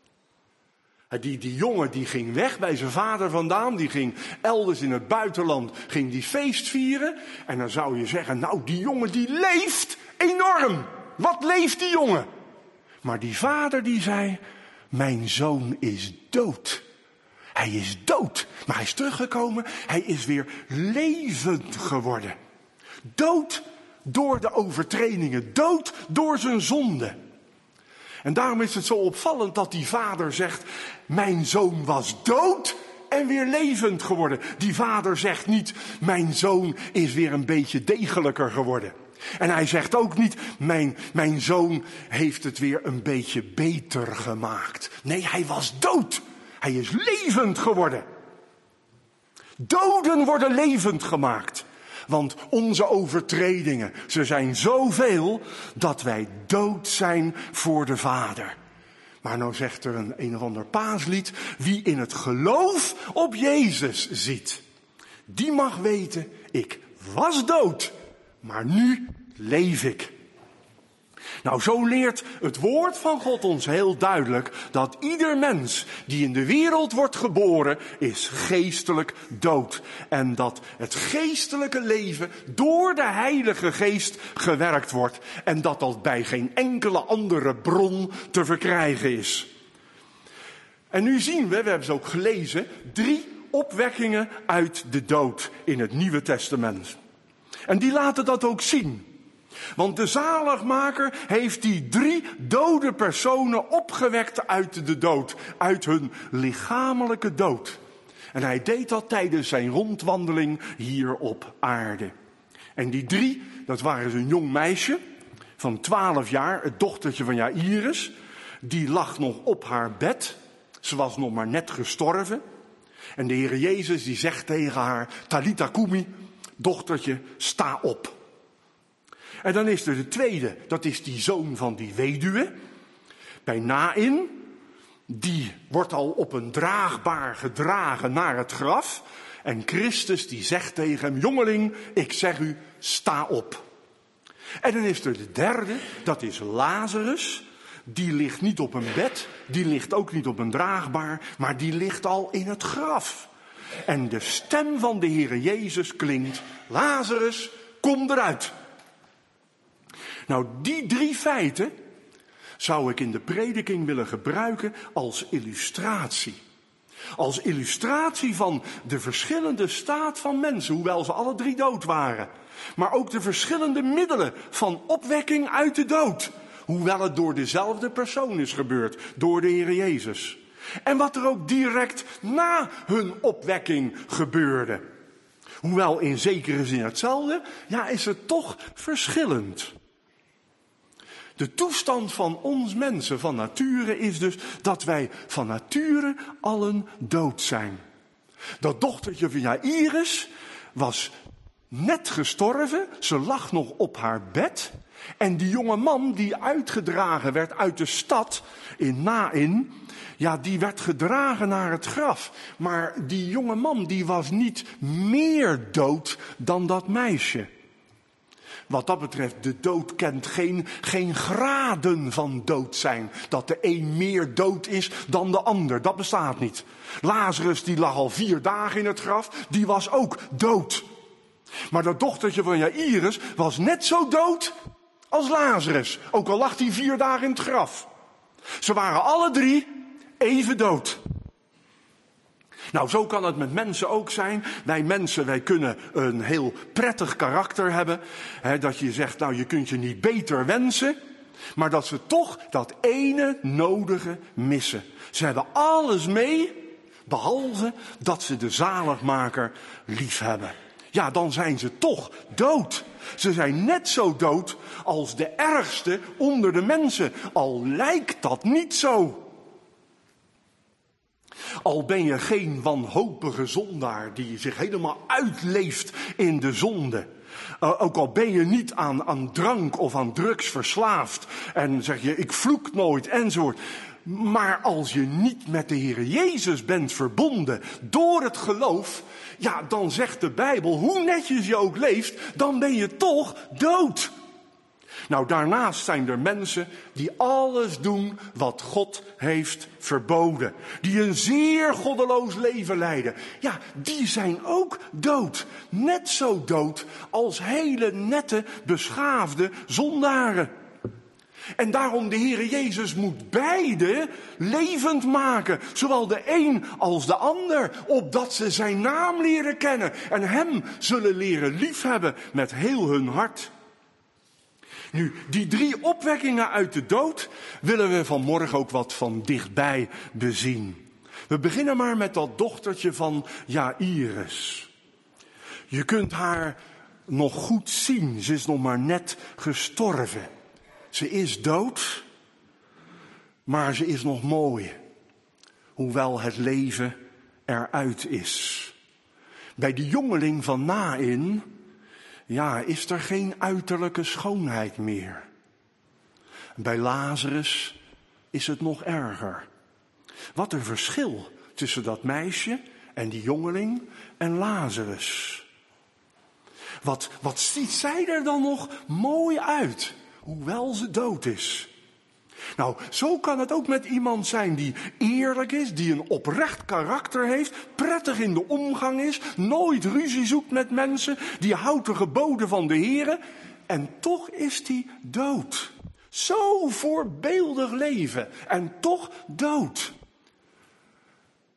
Die jongen die ging weg bij zijn vader vandaan, die ging elders in het buitenland, ging die feest vieren. En dan zou je zeggen, nou die jongen die leeft enorm. Wat leeft die jongen? Maar die vader die zei, mijn zoon is dood. Hij is dood, maar hij is teruggekomen, hij is weer levend geworden. Dood door de overtredingen, dood door zijn zonde. En daarom is het zo opvallend dat die vader zegt, mijn zoon was dood en weer levend geworden. Die vader zegt niet, mijn zoon is weer een beetje degelijker geworden. En hij zegt ook niet, mijn zoon heeft het weer een beetje beter gemaakt. Nee, hij was dood. Hij is levend geworden. Doden worden levend gemaakt. Want onze overtredingen, ze zijn zoveel dat wij dood zijn voor de Vader. Maar nou zegt er een of ander paaslied, wie in het geloof op Jezus ziet, die mag weten, ik was dood, maar nu leef ik. Nou, zo leert het woord van God ons heel duidelijk dat ieder mens die in de wereld wordt geboren is geestelijk dood. En dat het geestelijke leven door de Heilige Geest gewerkt wordt. En dat dat bij geen enkele andere bron te verkrijgen is. En nu zien we hebben ze ook gelezen, 3 opwekkingen uit de dood in het Nieuwe Testament. En die laten dat ook zien. Want de zaligmaker heeft die 3 dode personen opgewekt uit de dood, uit hun lichamelijke dood. En hij deed dat tijdens zijn rondwandeling hier op aarde. En die 3, dat waren een jong meisje van 12 jaar, het dochtertje van Jairus. Die lag nog op haar bed. Ze was nog maar net gestorven. En de Heer Jezus die zegt tegen haar, Talita Kumi, dochtertje, sta op. En dan is er de tweede, dat is die zoon van die weduwe, bij Naïn. Die wordt al op een draagbaar gedragen naar het graf. En Christus die zegt tegen hem, jongeling, ik zeg u, sta op. En dan is er de derde, dat is Lazarus. Die ligt niet op een bed, die ligt ook niet op een draagbaar, maar die ligt al in het graf. En de stem van de Heere Jezus klinkt, Lazarus, kom eruit. Nou, die 3 feiten zou ik in de prediking willen gebruiken als illustratie. Als illustratie van de verschillende staat van mensen, hoewel ze alle 3 dood waren. Maar ook de verschillende middelen van opwekking uit de dood. Hoewel het door dezelfde persoon is gebeurd, door de Heer Jezus. En wat er ook direct na hun opwekking gebeurde. Hoewel in zekere zin hetzelfde, ja, is het toch verschillend. De toestand van ons mensen van nature is dus dat wij van nature allen dood zijn. Dat dochtertje van Jairus was net gestorven, ze lag nog op haar bed. En die jonge man die uitgedragen werd uit de stad in Naïn, ja, die werd gedragen naar het graf. Maar die jonge man die was niet meer dood dan dat meisje. Wat dat betreft, de dood kent geen graden van dood zijn. Dat de een meer dood is dan de ander, dat bestaat niet. Lazarus die lag al 4 dagen in het graf, die was ook dood. Maar dat dochtertje van Jairus was net zo dood als Lazarus. Ook al lag hij 4 dagen in het graf. Ze waren alle 3 even dood. Nou, zo kan het met mensen ook zijn. Wij mensen, wij kunnen een heel prettig karakter hebben. Dat je zegt, nou, je kunt je niet beter wensen. Maar dat ze toch dat ene nodige missen. Ze hebben alles mee, behalve dat ze de zaligmaker lief hebben. Ja, dan zijn ze toch dood. Ze zijn net zo dood als de ergste onder de mensen. Al lijkt dat niet zo. Al ben je geen wanhopige zondaar die zich helemaal uitleeft in de zonde. Ook al ben je niet aan drank of aan drugs verslaafd. En zeg je, ik vloek nooit enzovoort. Maar als je niet met de Heer Jezus bent verbonden door het geloof. Ja, dan zegt de Bijbel, hoe netjes je ook leeft, dan ben je toch dood. Nou, daarnaast zijn er mensen die alles doen wat God heeft verboden. Die een zeer goddeloos leven leiden. Ja, die zijn ook dood. Net zo dood als hele nette, beschaafde zondaren. En daarom de Heere Jezus moet beide levend maken. Zowel de een als de ander. Opdat ze zijn naam leren kennen. En hem zullen leren liefhebben met heel hun hart. Nu, die 3 opwekkingen uit de dood willen we vanmorgen ook wat van dichtbij bezien. We beginnen maar met dat dochtertje van Jairus. Je kunt haar nog goed zien, ze is nog maar net gestorven. Ze is dood, maar ze is nog mooi, hoewel het leven eruit is. Bij de jongeling van Naïn, ja, is er geen uiterlijke schoonheid meer. Bij Lazarus is het nog erger. Wat een verschil tussen dat meisje en die jongeling en Lazarus. Wat ziet zij er dan nog mooi uit, hoewel ze dood is. Nou, zo kan het ook met iemand zijn die eerlijk is, die een oprecht karakter heeft, prettig in de omgang is, nooit ruzie zoekt met mensen, die houdt de geboden van de Heere, en toch is die dood. Zo voorbeeldig leven en toch dood.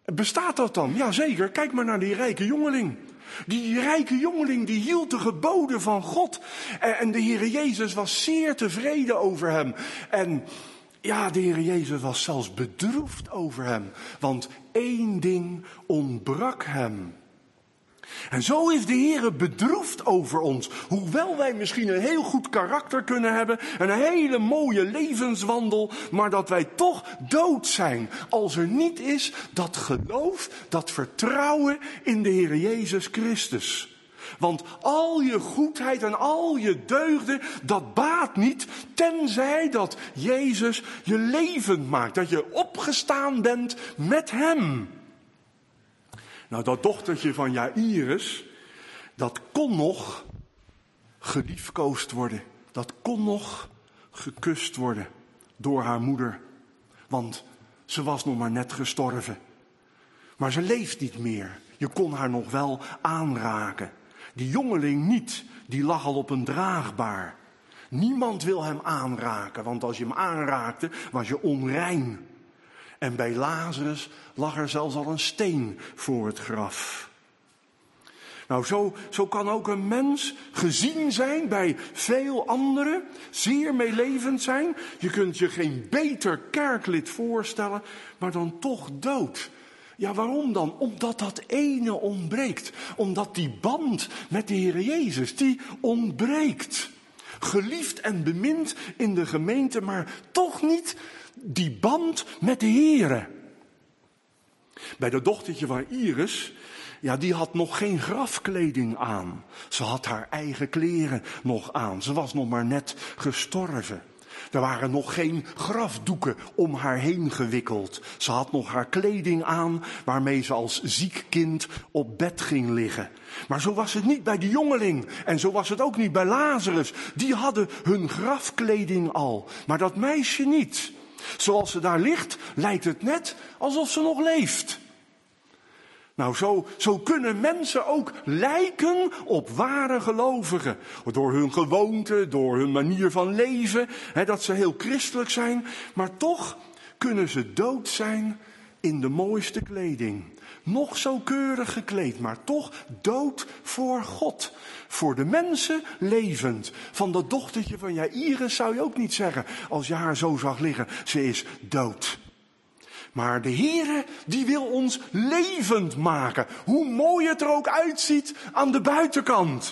Bestaat dat dan? Jazeker, kijk maar naar die rijke jongeling. Die rijke jongeling die hield de geboden van God. En de Heere Jezus was zeer tevreden over hem. En ja, de Heere Jezus was zelfs bedroefd over hem. Want 1 ding ontbrak hem. En zo is de Heere bedroefd over ons. Hoewel wij misschien een heel goed karakter kunnen hebben. En een hele mooie levenswandel. Maar dat wij toch dood zijn. Als er niet is dat geloof, dat vertrouwen in de Heere Jezus Christus. Want al je goedheid en al je deugden, dat baat niet. Tenzij dat Jezus je levend maakt. Dat je opgestaan bent met hem. Nou, dat dochtertje van Jaïrus, dat kon nog geliefkoosd worden. Dat kon nog gekust worden door haar moeder. Want ze was nog maar net gestorven. Maar ze leeft niet meer. Je kon haar nog wel aanraken. Die jongeling niet, die lag al op een draagbaar. Niemand wil hem aanraken, want als je hem aanraakte, was je onrein. En bij Lazarus lag er zelfs al een steen voor het graf. Nou, zo kan ook een mens gezien zijn bij veel anderen, zeer meelevend zijn. Je kunt je geen beter kerklid voorstellen, maar dan toch dood. Ja, waarom dan? Omdat dat ene ontbreekt. Omdat die band met de Heere Jezus, die ontbreekt. Geliefd en bemind in de gemeente, maar toch niet die band met de Heere. Bij dat dochtertje van Iris, ja, die had nog geen grafkleding aan. Ze had haar eigen kleren nog aan. Ze was nog maar net gestorven. Er waren nog geen grafdoeken om haar heen gewikkeld. Ze had nog haar kleding aan waarmee ze als ziek kind op bed ging liggen. Maar zo was het niet bij de jongeling. En zo was het ook niet bij Lazarus. Die hadden hun grafkleding al. Maar dat meisje niet. Zoals ze daar ligt, lijkt het net alsof ze nog leeft. Nou, zo kunnen mensen ook lijken op ware gelovigen. Door hun gewoonte, door hun manier van leven. Dat ze heel christelijk zijn. Maar toch kunnen ze dood zijn in de mooiste kleding. Nog zo keurig gekleed, maar toch dood voor God. Voor de mensen levend. Van dat dochtertje van Jaïrus zou je ook niet zeggen, als je haar zo zag liggen, ze is dood. Maar de Heere, die wil ons levend maken. Hoe mooi het er ook uitziet aan de buitenkant.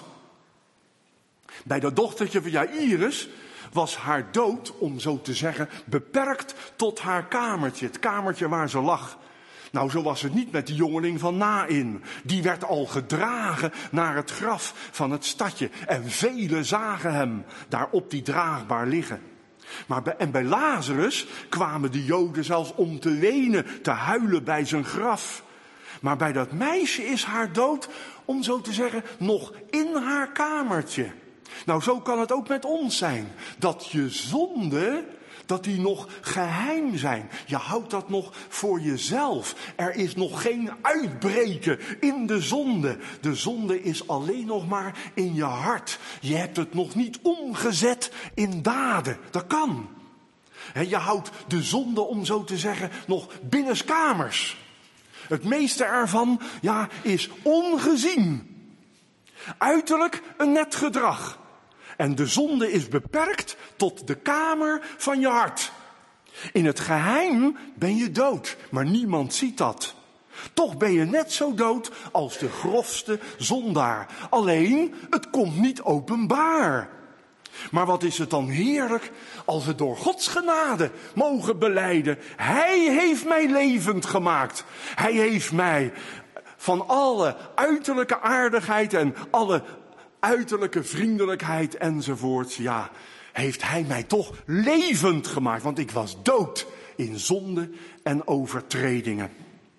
Bij dat dochtertje van Jaïrus was haar dood, om zo te zeggen, beperkt tot haar kamertje. Het kamertje waar ze lag. Nou, zo was het niet met de jongeling van Naïn. Die werd al gedragen naar het graf van het stadje. En velen zagen hem daar op die draagbaar liggen. En bij Lazarus kwamen de Joden zelfs om te wenen, te huilen bij zijn graf. Maar bij dat meisje is haar dood, om zo te zeggen, nog in haar kamertje. Nou, zo kan het ook met ons zijn. Dat je zonde, dat die nog geheim zijn. Je houdt dat nog voor jezelf. Er is nog geen uitbreken in de zonde. De zonde is alleen nog maar in je hart. Je hebt het nog niet omgezet in daden. Dat kan. Je houdt de zonde, om zo te zeggen, nog binnenskamers. Het meeste ervan, ja, is ongezien. Uiterlijk een net gedrag. En de zonde is beperkt tot de kamer van je hart. In het geheim ben je dood, maar niemand ziet dat. Toch ben je net zo dood als de grofste zondaar. Alleen, het komt niet openbaar. Maar wat is het dan heerlijk als we door Gods genade mogen belijden. Hij heeft mij levend gemaakt. Hij heeft mij van alle uiterlijke aardigheid en alle uiterlijke vriendelijkheid enzovoorts. Ja, heeft hij mij toch levend gemaakt. Want ik was dood in zonde en overtredingen.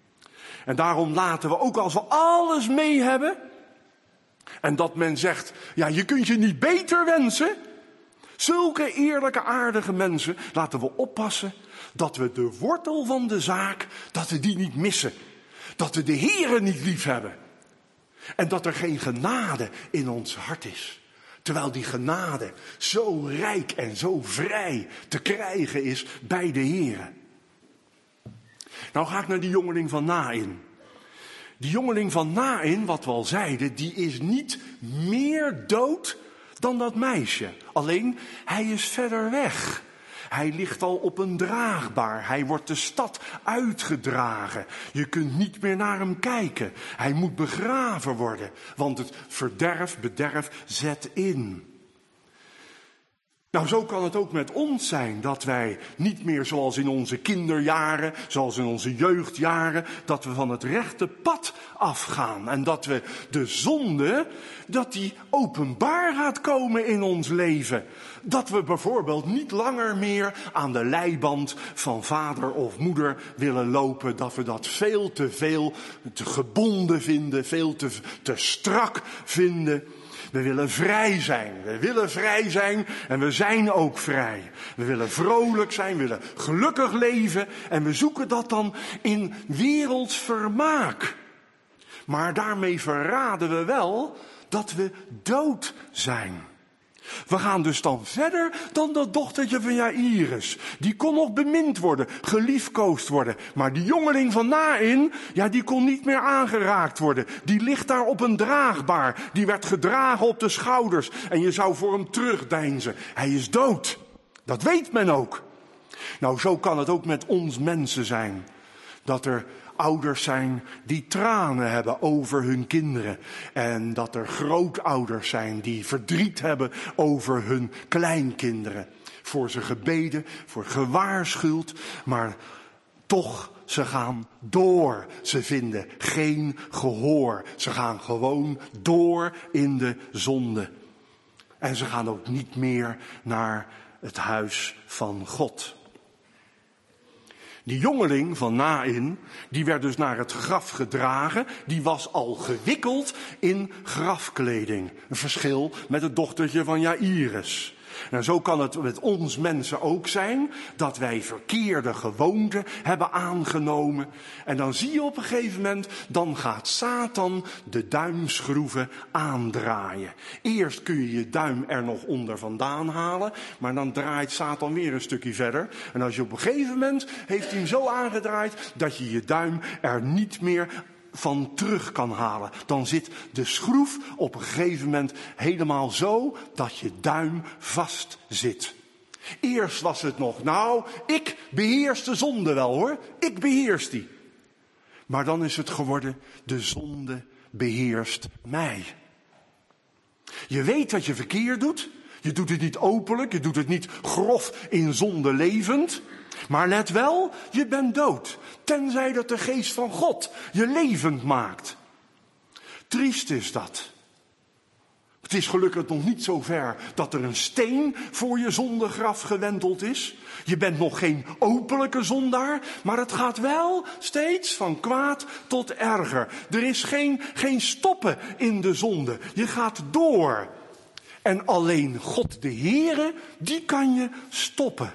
En daarom laten we ook als we alles mee hebben. En dat men zegt, ja, je kunt je niet beter wensen. Zulke eerlijke, aardige mensen, laten we oppassen dat we de wortel van de zaak, dat we die niet missen. Dat we de Heere niet lief hebben. En dat er geen genade in ons hart is. Terwijl die genade zo rijk en zo vrij te krijgen is bij de Heere. Nou ga ik naar die jongeling van Naïn. Die jongeling van Naïn, wat we al zeiden, die is niet meer dood dan dat meisje. Alleen, hij is verder weg. Hij ligt al op een draagbaar. Hij wordt de stad uitgedragen. Je kunt niet meer naar hem kijken. Hij moet begraven worden, want het bederf zet in. Nou, zo kan het ook met ons zijn, dat wij niet meer zoals in onze kinderjaren, zoals in onze jeugdjaren, dat we van het rechte pad afgaan. En dat we de zonde, dat die openbaar gaat komen in ons leven. Dat we bijvoorbeeld niet langer meer aan de leiband van vader of moeder willen lopen. Dat we dat veel te gebonden vinden, veel te strak vinden. We willen vrij zijn. We willen vrij zijn en we zijn ook vrij. We willen vrolijk zijn, we willen gelukkig leven en we zoeken dat dan in werelds vermaak. Maar daarmee verraden we wel dat we dood zijn. We gaan dus dan verder dan dat dochtertje van Jaïrus. Die kon nog bemind worden, geliefkoosd worden. Maar die jongeling van Naïn, ja, die kon niet meer aangeraakt worden. Die ligt daar op een draagbaar. Die werd gedragen op de schouders. En je zou voor hem terugdeinzen. Hij is dood. Dat weet men ook. Nou, zo kan het ook met ons mensen zijn. Dat er ouders zijn die tranen hebben over hun kinderen. En dat er grootouders zijn die verdriet hebben over hun kleinkinderen. Voor ze gebeden, voor gewaarschuwd, maar toch, ze gaan door. Ze vinden geen gehoor. Ze gaan gewoon door in de zonde. En ze gaan ook niet meer naar het huis van God. Die jongeling van Naïn, die werd dus naar het graf gedragen. Die was al gewikkeld in grafkleding. Een verschil met het dochtertje van Jaïrus. En zo kan het met ons mensen ook zijn, dat wij verkeerde gewoonten hebben aangenomen. En dan zie je op een gegeven moment, dan gaat Satan de duimschroeven aandraaien. Eerst kun je je duim er nog onder vandaan halen, maar dan draait Satan weer een stukje verder. En als je op een gegeven moment, heeft hij hem zo aangedraaid, dat je je duim er niet meer van terug kan halen. Dan zit de schroef op een gegeven moment helemaal zo dat je duim vast zit. Eerst was het nog, nou, ik beheers de zonde wel hoor. Ik beheers die. Maar dan is het geworden, de zonde beheerst mij. Je weet dat je verkeerd doet. Je doet het niet openlijk, je doet het niet grof in zonde levend. Maar let wel, je bent dood. Tenzij dat de geest van God je levend maakt. Triest is dat. Het is gelukkig nog niet zo ver dat er een steen voor je zondegraf gewenteld is. Je bent nog geen openlijke zondaar, maar het gaat wel steeds van kwaad tot erger. Er is geen stoppen in de zonde. Je gaat door. En alleen God de Heere, die kan je stoppen.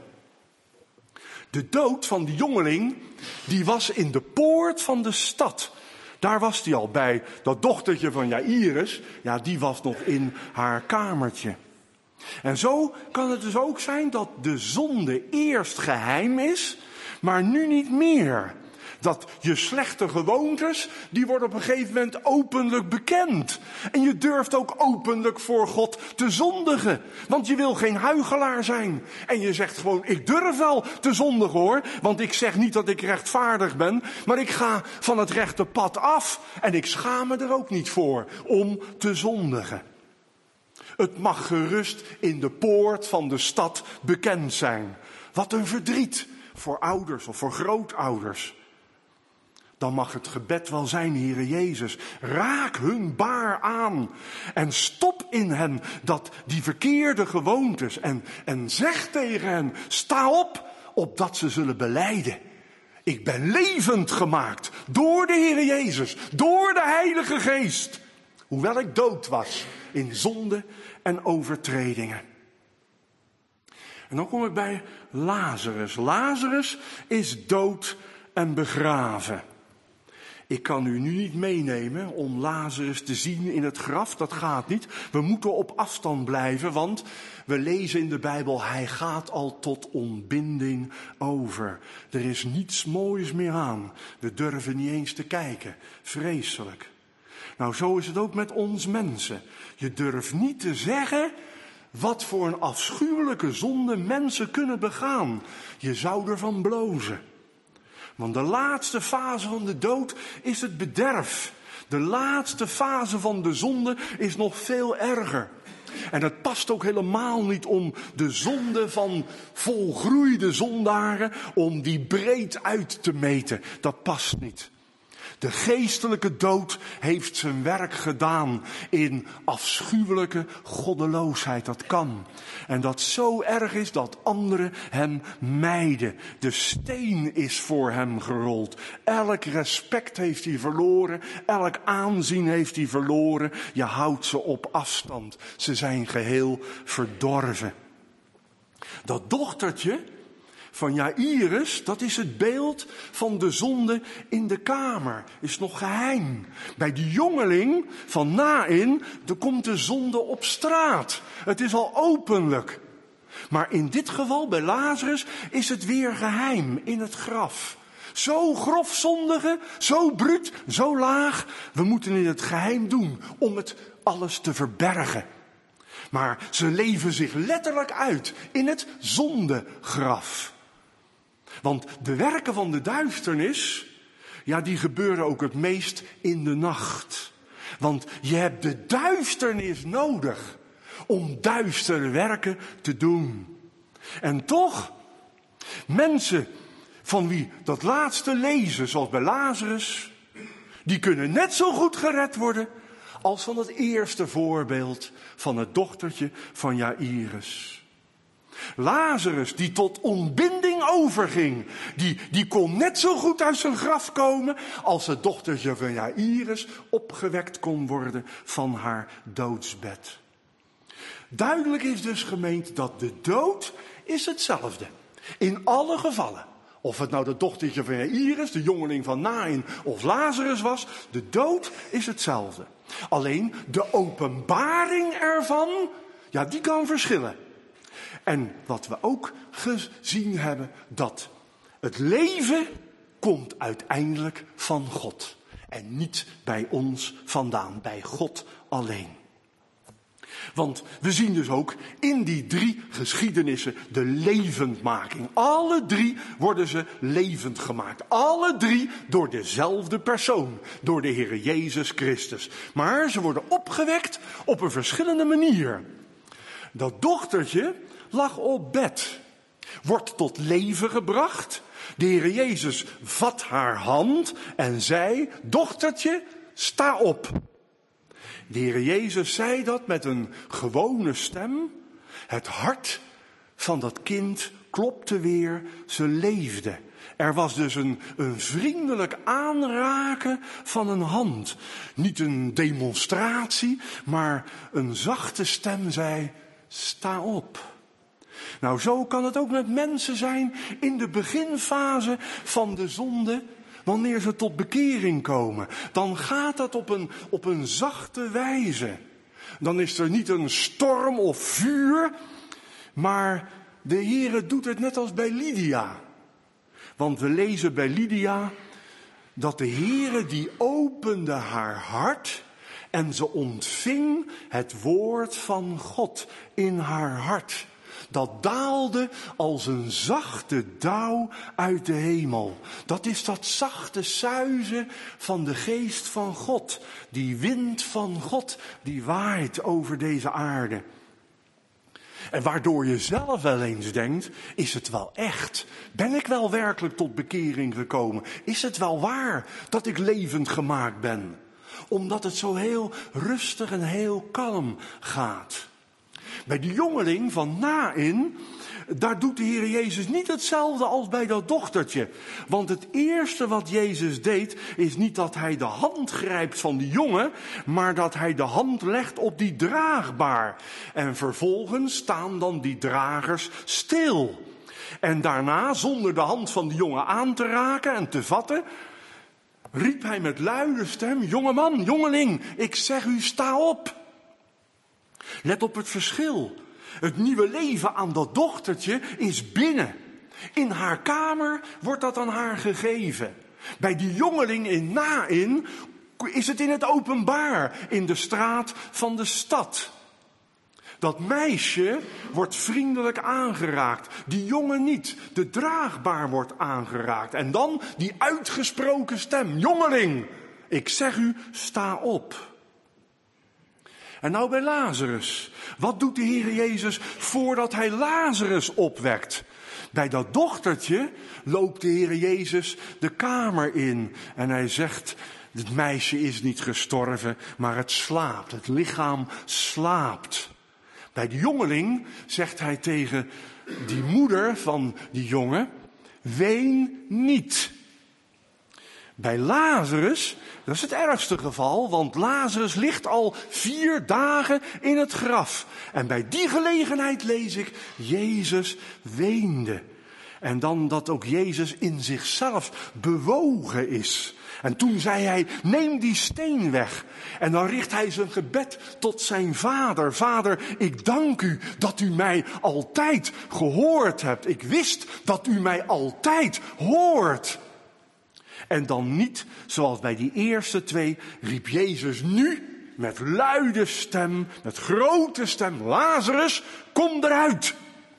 De dood van die jongeling, die was in de poort van de stad. Daar was die al bij. Dat dochtertje van Jaïrus, ja, die was nog in haar kamertje. En zo kan het dus ook zijn dat de zonde eerst geheim is, maar nu niet meer. Dat je slechte gewoontes, die worden op een gegeven moment openlijk bekend. En je durft ook openlijk voor God te zondigen. Want je wil geen huichelaar zijn. En je zegt gewoon, ik durf wel te zondigen hoor. Want ik zeg niet dat ik rechtvaardig ben. Maar ik ga van het rechte pad af. En ik schaam me er ook niet voor om te zondigen. Het mag gerust in de poort van de stad bekend zijn. Wat een verdriet voor ouders of voor grootouders. Dan mag het gebed wel zijn, Heere Jezus, raak hun baar aan en stop in hen die verkeerde gewoontes en zeg tegen hen, sta op, opdat ze zullen belijden. Ik ben levend gemaakt door de Heere Jezus, door de Heilige Geest, hoewel ik dood was in zonde en overtredingen. En dan kom ik bij Lazarus. Lazarus is dood en begraven. Ik kan u nu niet meenemen om Lazarus te zien in het graf, dat gaat niet. We moeten op afstand blijven, want we lezen in de Bijbel, hij gaat al tot ontbinding over. Er is niets moois meer aan. We durven niet eens te kijken. Vreselijk. Nou, zo is het ook met ons mensen. Je durft niet te zeggen wat voor een afschuwelijke zonde mensen kunnen begaan. Je zou ervan blozen. Want de laatste fase van de dood is het bederf. De laatste fase van de zonde is nog veel erger. En het past ook helemaal niet om de zonde van volgroeide zondaren, om die breed uit te meten. Dat past niet. De geestelijke dood heeft zijn werk gedaan in afschuwelijke goddeloosheid. Dat kan. En dat zo erg is dat anderen hem mijden. De steen is voor hem gerold. Elk respect heeft hij verloren. Elk aanzien heeft hij verloren. Je houdt ze op afstand. Ze zijn geheel verdorven. Dat dochtertje van Jairus, dat is het beeld van de zonde in de kamer. Is nog geheim. Bij de jongeling van Naïn, er komt de zonde op straat. Het is al openlijk. Maar in dit geval, bij Lazarus, is het weer geheim in het graf. Zo grof zondige, zo bruut, zo laag. We moeten in het geheim doen om het alles te verbergen. Maar ze leven zich letterlijk uit in het zondegraf. Want de werken van de duisternis, ja, die gebeuren ook het meest in de nacht. Want je hebt de duisternis nodig om duistere werken te doen. En toch, mensen van wie dat laatste lezen, zoals bij Lazarus, die kunnen net zo goed gered worden als van het eerste voorbeeld van het dochtertje van Jairus. Lazarus, die tot ontbinding overging, die kon net zo goed uit zijn graf komen als het dochtertje van Jairus opgewekt kon worden van haar doodsbed. Duidelijk is dus gemeend dat de dood is hetzelfde. In alle gevallen. Of het nou de dochtertje van Jairus, de jongeling van Naïn of Lazarus was, de dood is hetzelfde. Alleen de openbaring ervan, ja, die kan verschillen. En wat we ook gezien hebben, dat het leven komt uiteindelijk van God. En niet bij ons vandaan, bij God alleen. Want we zien dus ook in die 3 geschiedenissen de levendmaking. Alle 3 worden ze levend gemaakt. Alle 3 door dezelfde persoon, door de Heer Jezus Christus. Maar ze worden opgewekt op een verschillende manier. Dat dochtertje lag op bed, wordt tot leven gebracht. De Heer Jezus vat haar hand en zei, dochtertje, sta op. De Heer Jezus zei dat met een gewone stem. Het hart van dat kind klopte weer, ze leefde. Er was dus een vriendelijk aanraken van een hand. Niet een demonstratie, maar een zachte stem zei, sta op. Nou, zo kan het ook met mensen zijn in de beginfase van de zonde. Wanneer ze tot bekering komen, dan gaat dat op een zachte wijze. Dan is er niet een storm of vuur, maar de Heere doet het net als bij Lydia. Want we lezen bij Lydia dat de Heere die opende haar hart en ze ontving het woord van God in haar hart. Dat daalde als een zachte dauw uit de hemel. Dat is dat zachte suizen van de geest van God. Die wind van God die waait over deze aarde. En waardoor je zelf wel eens denkt, is het wel echt? Ben ik wel werkelijk tot bekering gekomen? Is het wel waar dat ik levend gemaakt ben? Omdat het zo heel rustig en heel kalm gaat. Bij de jongeling van Naïn, daar doet de Heer Jezus niet hetzelfde als bij dat dochtertje. Want het eerste wat Jezus deed, is niet dat hij de hand grijpt van die jongen, maar dat hij de hand legt op die draagbaar. En vervolgens staan dan die dragers stil. En daarna, zonder de hand van die jongen aan te raken en te vatten, riep hij met luide stem: jongeman, jongeling, ik zeg u, sta op. Let op het verschil. Het nieuwe leven aan dat dochtertje is binnen. In haar kamer wordt dat aan haar gegeven. Bij die jongeling in Naïn is het in het openbaar, in de straat van de stad. Dat meisje wordt vriendelijk aangeraakt, die jongen niet. De draagbaar wordt aangeraakt. En dan die uitgesproken stem: jongeling, ik zeg u, sta op. En nou bij Lazarus. Wat doet de Heer Jezus voordat hij Lazarus opwekt? Bij dat dochtertje loopt de Heer Jezus de kamer in. En hij zegt: het meisje is niet gestorven, maar het slaapt. Het lichaam slaapt. Bij de jongeling zegt hij tegen die moeder van die jongen: ween niet. Bij Lazarus, dat is het ergste geval, want Lazarus ligt al 4 dagen in het graf. En bij die gelegenheid lees ik: Jezus weende. En dan dat ook Jezus in zichzelf bewogen is. En toen zei hij: neem die steen weg. En dan richt hij zijn gebed tot zijn vader. Vader, ik dank u dat u mij altijd gehoord hebt. Ik wist dat u mij altijd hoort. En dan niet, zoals bij die eerste 2, riep Jezus nu met luide stem, met grote stem: Lazarus, kom eruit.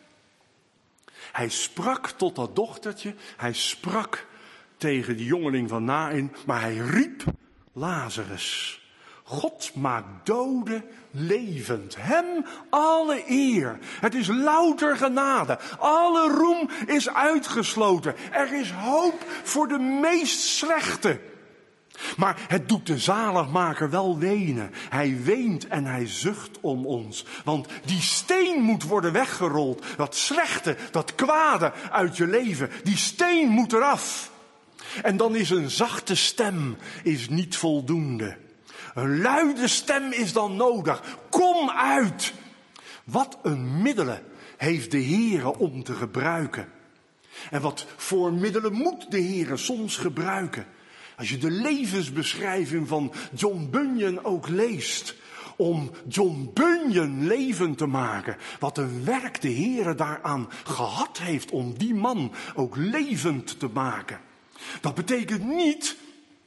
Hij sprak tot dat dochtertje, hij sprak tegen die jongeling van Naïn, maar hij riep: Lazarus. God maakt doden levend. Hem alle eer. Het is louter genade. Alle roem is uitgesloten. Er is hoop voor de meest slechte. Maar het doet de zaligmaker wel wenen. Hij weent en hij zucht om ons. Want die steen moet worden weggerold. Dat slechte, dat kwade uit je leven. Die steen moet eraf. En dan is een zachte stem is niet voldoende. Een luide stem is dan nodig. Kom uit. Wat een middelen heeft de Heere om te gebruiken. En wat voor middelen moet de Heere soms gebruiken. Als je de levensbeschrijving van John Bunyan ook leest. Om John Bunyan levend te maken. Wat een werk de Heere daaraan gehad heeft om die man ook levend te maken. Dat betekent niet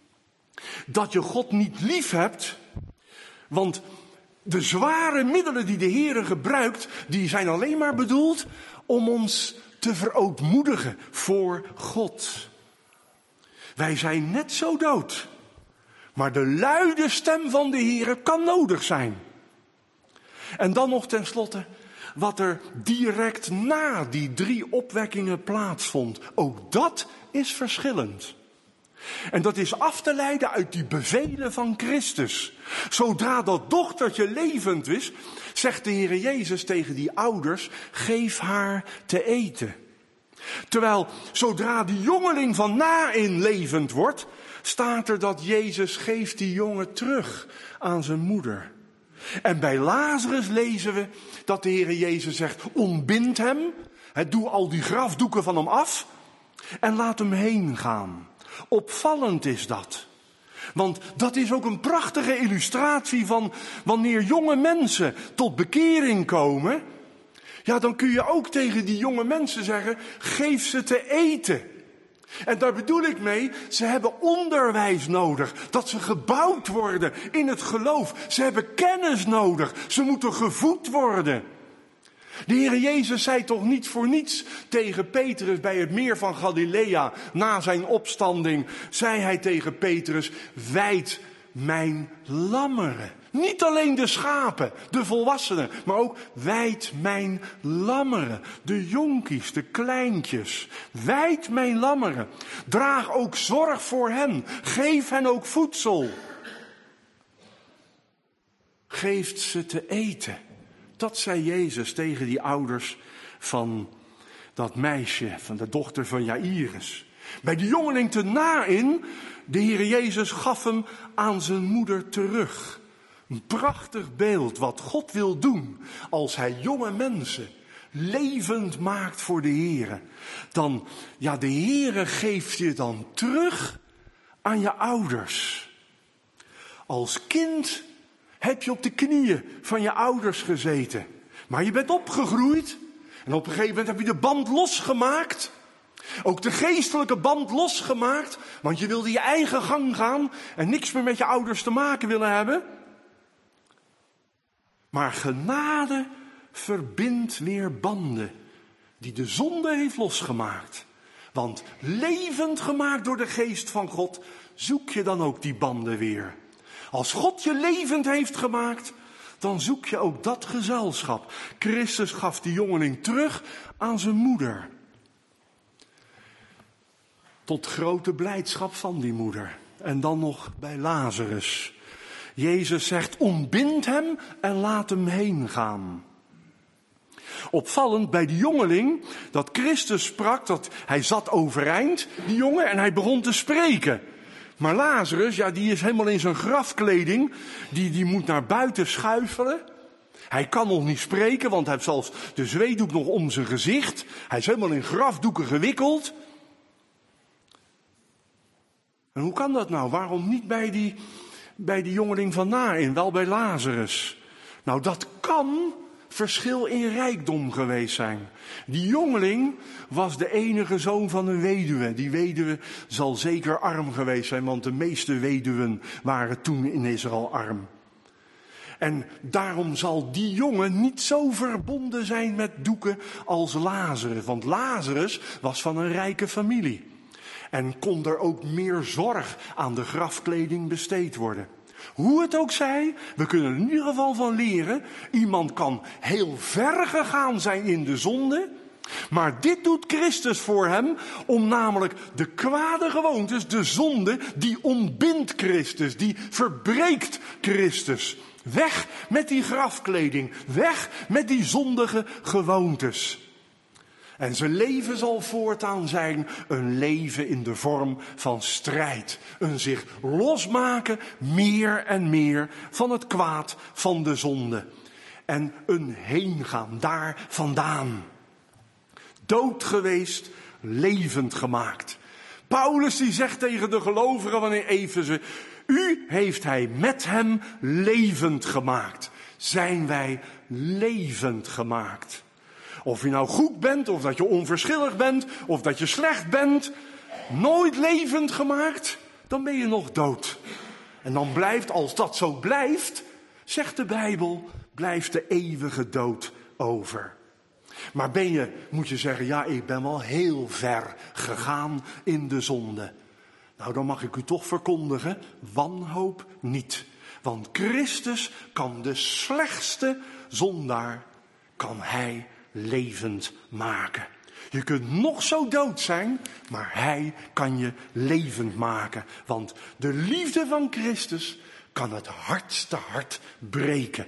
dat je God niet lief hebt. Want de zware middelen die de Heere gebruikt, die zijn alleen maar bedoeld om ons te verootmoedigen voor God. Wij zijn net zo dood. Maar de luide stem van de Heere kan nodig zijn. En dan nog tenslotte wat er direct na die 3 opwekkingen plaatsvond. Ook dat is verschillend. En dat is af te leiden uit die bevelen van Christus. Zodra dat dochtertje levend is, zegt de Heer Jezus tegen die ouders: geef haar te eten. Terwijl zodra die jongeling van Naïn levend wordt, staat er dat Jezus geeft die jongen terug aan zijn moeder. En bij Lazarus lezen we dat de Heer Jezus zegt: ontbind hem, doe al die grafdoeken van hem af en laat hem heen gaan. Opvallend is dat. Want dat is ook een prachtige illustratie van wanneer jonge mensen tot bekering komen. Ja, dan kun je ook tegen die jonge mensen zeggen: geef ze te eten. En daar bedoel ik mee, ze hebben onderwijs nodig. Dat ze gebouwd worden in het geloof. Ze hebben kennis nodig. Ze moeten gevoed worden. De Heer Jezus zei toch niet voor niets tegen Petrus bij het meer van Galilea. Na zijn opstanding zei hij tegen Petrus: wijd mijn lammeren. Niet alleen de schapen, de volwassenen, maar ook wijd mijn lammeren. De jonkies, de kleintjes. Wijd mijn lammeren. Draag ook zorg voor hen. Geef hen ook voedsel. Geeft ze te eten. Dat zei Jezus tegen die ouders van dat meisje, van de dochter van Jaïrus. Bij de jongeling te Naïn, de Heer Jezus gaf hem aan zijn moeder terug. Een prachtig beeld wat God wil doen als hij jonge mensen levend maakt voor de Heere. Dan, ja, de Heere geeft je dan terug aan je ouders. Als kind heb je op de knieën van je ouders gezeten. Maar je bent opgegroeid en op een gegeven moment heb je de band losgemaakt. Ook de geestelijke band losgemaakt, want je wilde je eigen gang gaan en niks meer met je ouders te maken willen hebben. Maar genade verbindt weer banden die de zonde heeft losgemaakt. Want levend gemaakt door de geest van God, zoek je dan ook die banden weer. Als God je levend heeft gemaakt, dan zoek je ook dat gezelschap. Christus gaf die jongeling terug aan zijn moeder. Tot grote blijdschap van die moeder. En dan nog bij Lazarus. Jezus zegt, ontbind hem en laat hem heen gaan. Opvallend bij die jongeling, dat Christus sprak, dat hij zat overeind, die jongen, en hij begon te spreken. Maar Lazarus, ja, die is helemaal in zijn grafkleding, die moet naar buiten schuifelen. Hij kan nog niet spreken, want hij heeft zelfs de zweetdoek nog om zijn gezicht. Hij is helemaal in grafdoeken gewikkeld. En hoe kan dat nou? Waarom niet bij die jongeling van Naïn, wel bij Lazarus? Nou, dat kan verschil in rijkdom geweest zijn. Die jongeling was de enige zoon van een weduwe. Die weduwe zal zeker arm geweest zijn, want de meeste weduwen waren toen in Israël arm. En daarom zal die jongen niet zo verbonden zijn met doeken als Lazarus. Want Lazarus was van een rijke familie. En kon er ook meer zorg aan de grafkleding besteed worden. Hoe het ook zij, we kunnen er in ieder geval van leren. Iemand kan heel ver gegaan zijn in de zonde. Maar dit doet Christus voor hem, om namelijk de kwade gewoontes, de zonde, die ontbindt Christus, die verbreekt Christus. Weg met die grafkleding, weg met die zondige gewoontes. En zijn leven zal voortaan zijn een leven in de vorm van strijd. Een zich losmaken meer en meer van het kwaad van de zonde. En een heengaan daar vandaan. Dood geweest, levend gemaakt. Paulus die zegt tegen de gelovigen van in Efeze, u heeft hij met hem levend gemaakt. Zijn wij levend gemaakt. Of je nou goed bent, of dat je onverschillig bent, of dat je slecht bent, nooit levend gemaakt, dan ben je nog dood. En dan blijft, als dat zo blijft, zegt de Bijbel, blijft de eeuwige dood over. Maar moet je zeggen, ja, ik ben wel heel ver gegaan in de zonde. Nou, dan mag ik u toch verkondigen, wanhoop niet. Want Christus kan de slechtste zondaar, kan hij levend maken. Je kunt nog zo dood zijn, maar hij kan je levend maken. Want de liefde van Christus kan het hardste hart breken.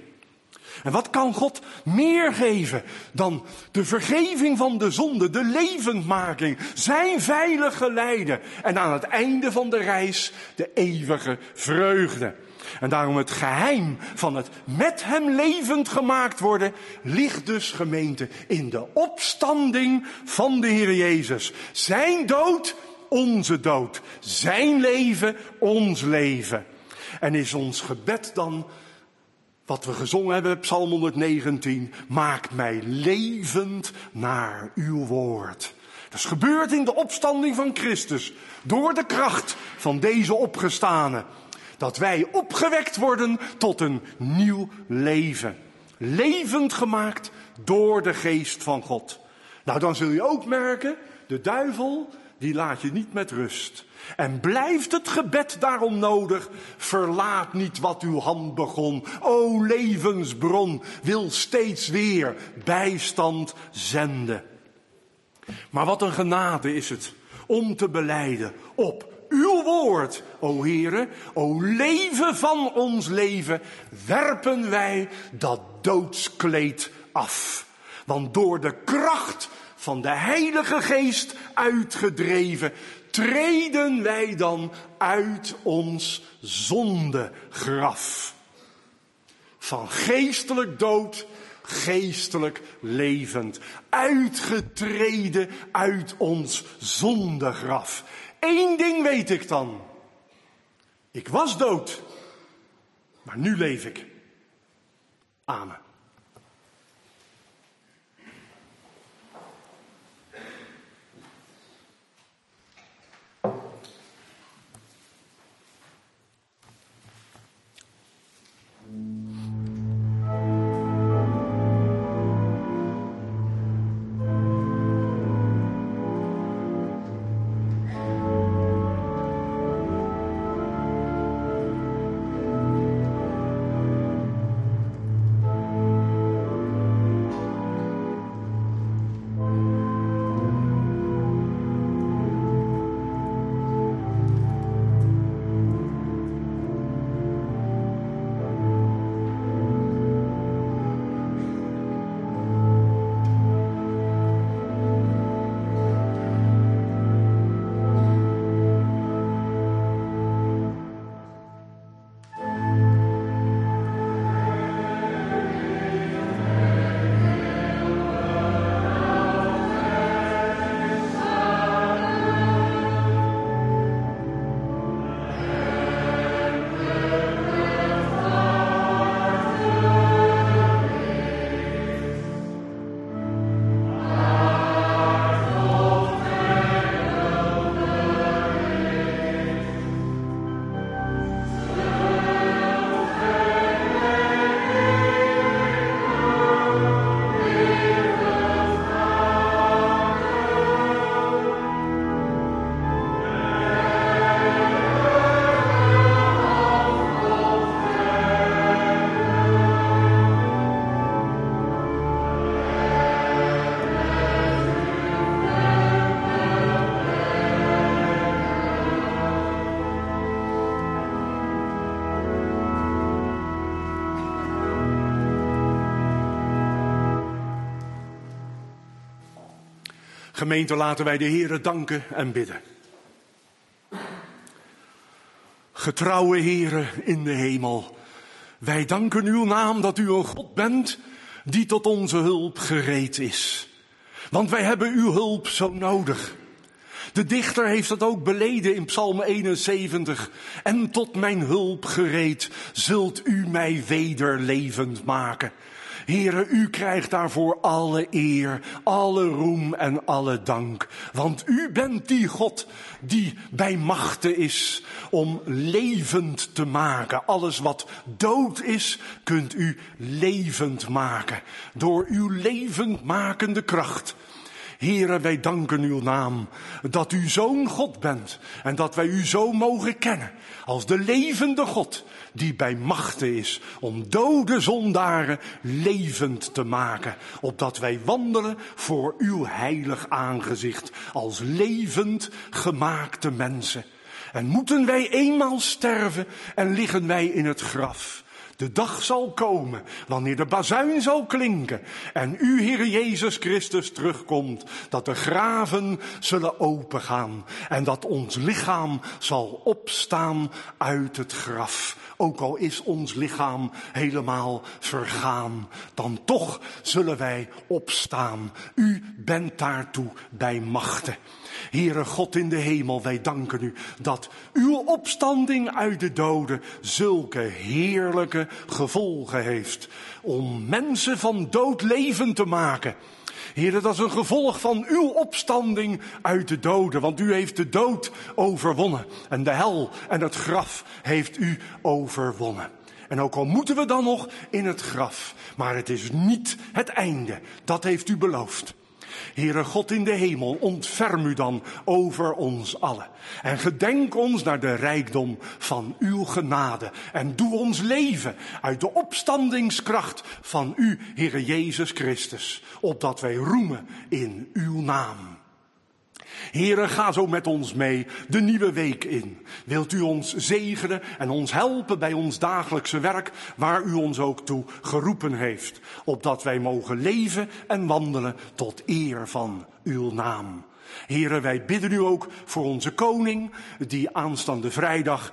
En wat kan God meer geven dan de vergeving van de zonde, de levendmaking, zijn veilige lijden en aan het einde van de reis de eeuwige vreugde. En daarom het geheim van het met hem levend gemaakt worden ligt dus, gemeente, in de opstanding van de Heer Jezus. Zijn dood, onze dood. Zijn leven, ons leven. En is ons gebed dan, wat we gezongen hebben, Psalm 119, maak mij levend naar uw woord. Dat is gebeurd in de opstanding van Christus, door de kracht van deze opgestane. Dat wij opgewekt worden tot een nieuw leven. Levend gemaakt door de geest van God. Nou, dan zul je ook merken, de duivel, die laat je niet met rust. En blijft het gebed daarom nodig, verlaat niet wat uw hand begon. O levensbron, wil steeds weer bijstand zenden. Maar wat een genade is het om te belijden op uw woord, o Heere, o leven van ons leven, werpen wij dat doodskleed af. Want door de kracht van de Heilige Geest uitgedreven, treden wij dan uit ons zondegraf. Van geestelijk dood, geestelijk levend. Uitgetreden uit ons zondegraf. Eén ding weet ik dan. Ik was dood, maar nu leef ik. Amen. Gemeente, laten wij de Heere danken en bidden. Getrouwe Heere in de hemel, wij danken uw naam dat u een God bent die tot onze hulp gereed is. Want wij hebben uw hulp zo nodig. De dichter heeft het ook beleden in Psalm 71. En tot mijn hulp gereed zult u mij weder levend maken. Heere, u krijgt daarvoor alle eer, alle roem en alle dank. Want u bent die God die bij machte is om levend te maken. Alles wat dood is, kunt u levend maken. Door uw levendmakende kracht. Heere, wij danken uw naam dat u zo'n God bent en dat wij u zo mogen kennen als de levende God die bij machte is om dode zondaren levend te maken, opdat wij wandelen voor uw heilig aangezicht als levend gemaakte mensen. En moeten wij eenmaal sterven en liggen wij in het graf. De dag zal komen, wanneer de bazuin zal klinken en u, Heere Jezus Christus, terugkomt, dat de graven zullen opengaan en dat ons lichaam zal opstaan uit het graf. Ook al is ons lichaam helemaal vergaan, dan toch zullen wij opstaan. U bent daartoe bij machte. Heere God in de hemel, wij danken u dat uw opstanding uit de doden zulke heerlijke gevolgen heeft om mensen van dood levend te maken. Heere, dat is een gevolg van uw opstanding uit de doden, want u heeft de dood overwonnen en de hel en het graf heeft u overwonnen. En ook al moeten we dan nog in het graf, maar het is niet het einde, dat heeft u beloofd. Heere God in de hemel, ontferm u dan over ons allen. En gedenk ons naar de rijkdom van uw genade. En doe ons leven uit de opstandingskracht van u, Heere Jezus Christus. Opdat wij roemen in uw naam. Heere, ga zo met ons mee de nieuwe week in. Wilt u ons zegenen en ons helpen bij ons dagelijkse werk, waar u ons ook toe geroepen heeft. Opdat wij mogen leven en wandelen tot eer van uw naam. Heren, wij bidden u ook voor onze koning, die aanstaande vrijdag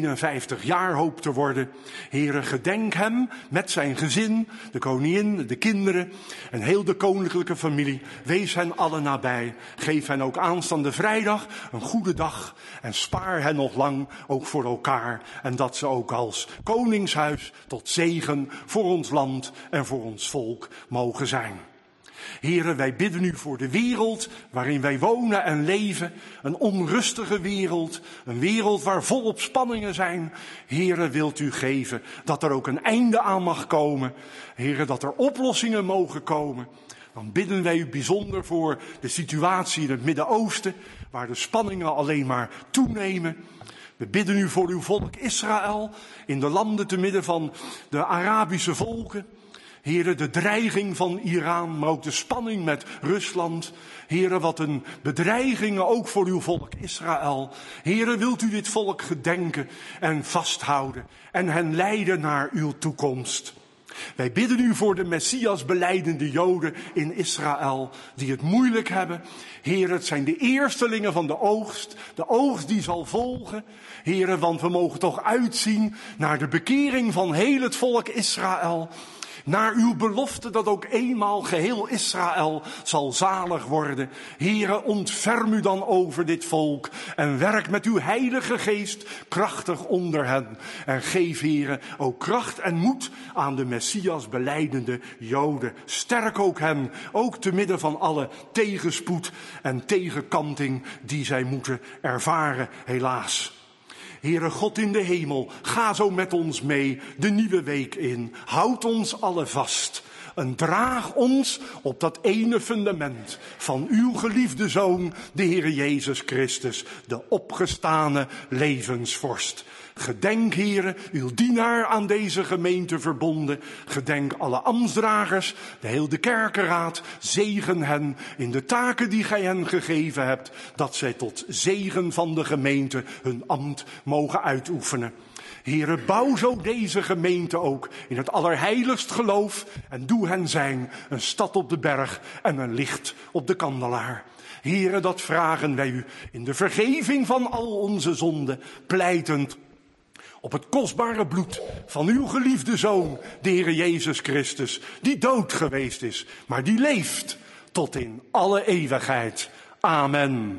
51 jaar hoopt te worden. Heren, gedenk hem met zijn gezin, de koningin, de kinderen en heel de koninklijke familie. Wees hen allen nabij. Geef hen ook aanstaande vrijdag een goede dag en spaar hen nog lang ook voor elkaar. En dat ze ook als koningshuis tot zegen voor ons land en voor ons volk mogen zijn. Heren, wij bidden u voor de wereld waarin wij wonen en leven. Een onrustige wereld, een wereld waar volop spanningen zijn. Heren, wilt u geven dat er ook een einde aan mag komen. Heren, dat er oplossingen mogen komen. Dan bidden wij u bijzonder voor de situatie in het Midden-Oosten, waar de spanningen alleen maar toenemen. We bidden u voor uw volk Israël, in de landen te midden van de Arabische volken. Heren, de dreiging van Iran, maar ook de spanning met Rusland. Heren, wat een bedreigingen ook voor uw volk Israël. Heren, wilt u dit volk gedenken en vasthouden en hen leiden naar uw toekomst. Wij bidden u voor de Messias belijdende Joden in Israël, die het moeilijk hebben. Heren, het zijn de eerstelingen van de oogst die zal volgen. Heren, want we mogen toch uitzien naar de bekering van heel het volk Israël. Naar uw belofte dat ook eenmaal geheel Israël zal zalig worden. Here, ontferm u dan over dit volk en werk met uw heilige geest krachtig onder hen. En geef, Here, ook kracht en moed aan de Messias belijdende Joden. Sterk ook hen, ook te midden van alle tegenspoed en tegenkanting die zij moeten ervaren, helaas. Heere God in de hemel, ga zo met ons mee de nieuwe week in. Houd ons allen vast en draag ons op dat ene fundament van uw geliefde Zoon, de Heere Jezus Christus, de opgestane levensvorst. Gedenk, Heere, uw dienaar aan deze gemeente verbonden. Gedenk alle ambtsdragers, de hele kerkenraad. Zegen hen in de taken die gij hen gegeven hebt, dat zij tot zegen van de gemeente hun ambt mogen uitoefenen. Heere, bouw zo deze gemeente ook in het allerheiligst geloof en doe hen zijn een stad op de berg en een licht op de kandelaar. Heere, dat vragen wij u in de vergeving van al onze zonden, pleitend op het kostbare bloed van uw geliefde Zoon, de Heere Jezus Christus, die dood geweest is, maar die leeft tot in alle eeuwigheid. Amen.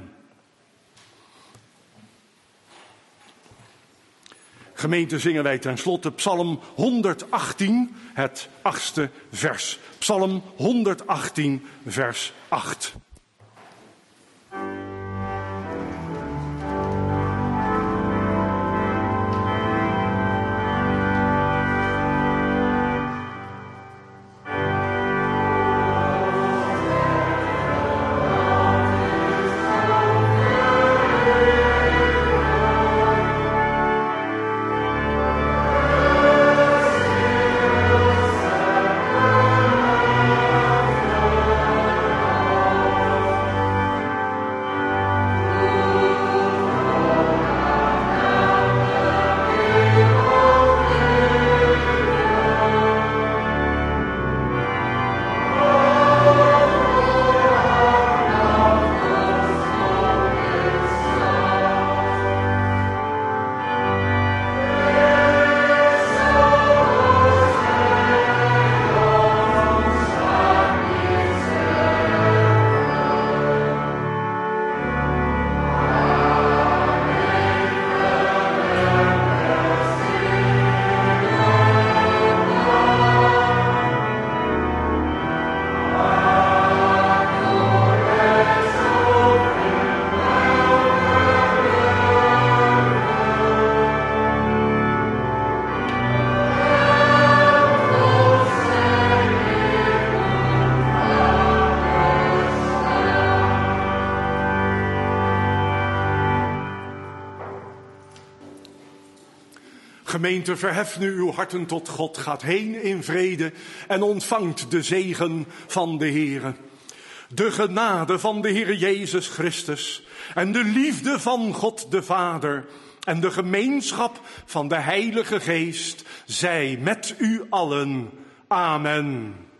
Gemeente, zingen wij ten slotte Psalm 118, het 8e vers. Psalm 118, vers 8. Gemeente, verhef nu uw harten tot God, gaat heen in vrede en ontvangt de zegen van de Heere. De genade van de Heere Jezus Christus en de liefde van God de Vader en de gemeenschap van de Heilige Geest zij met u allen. Amen.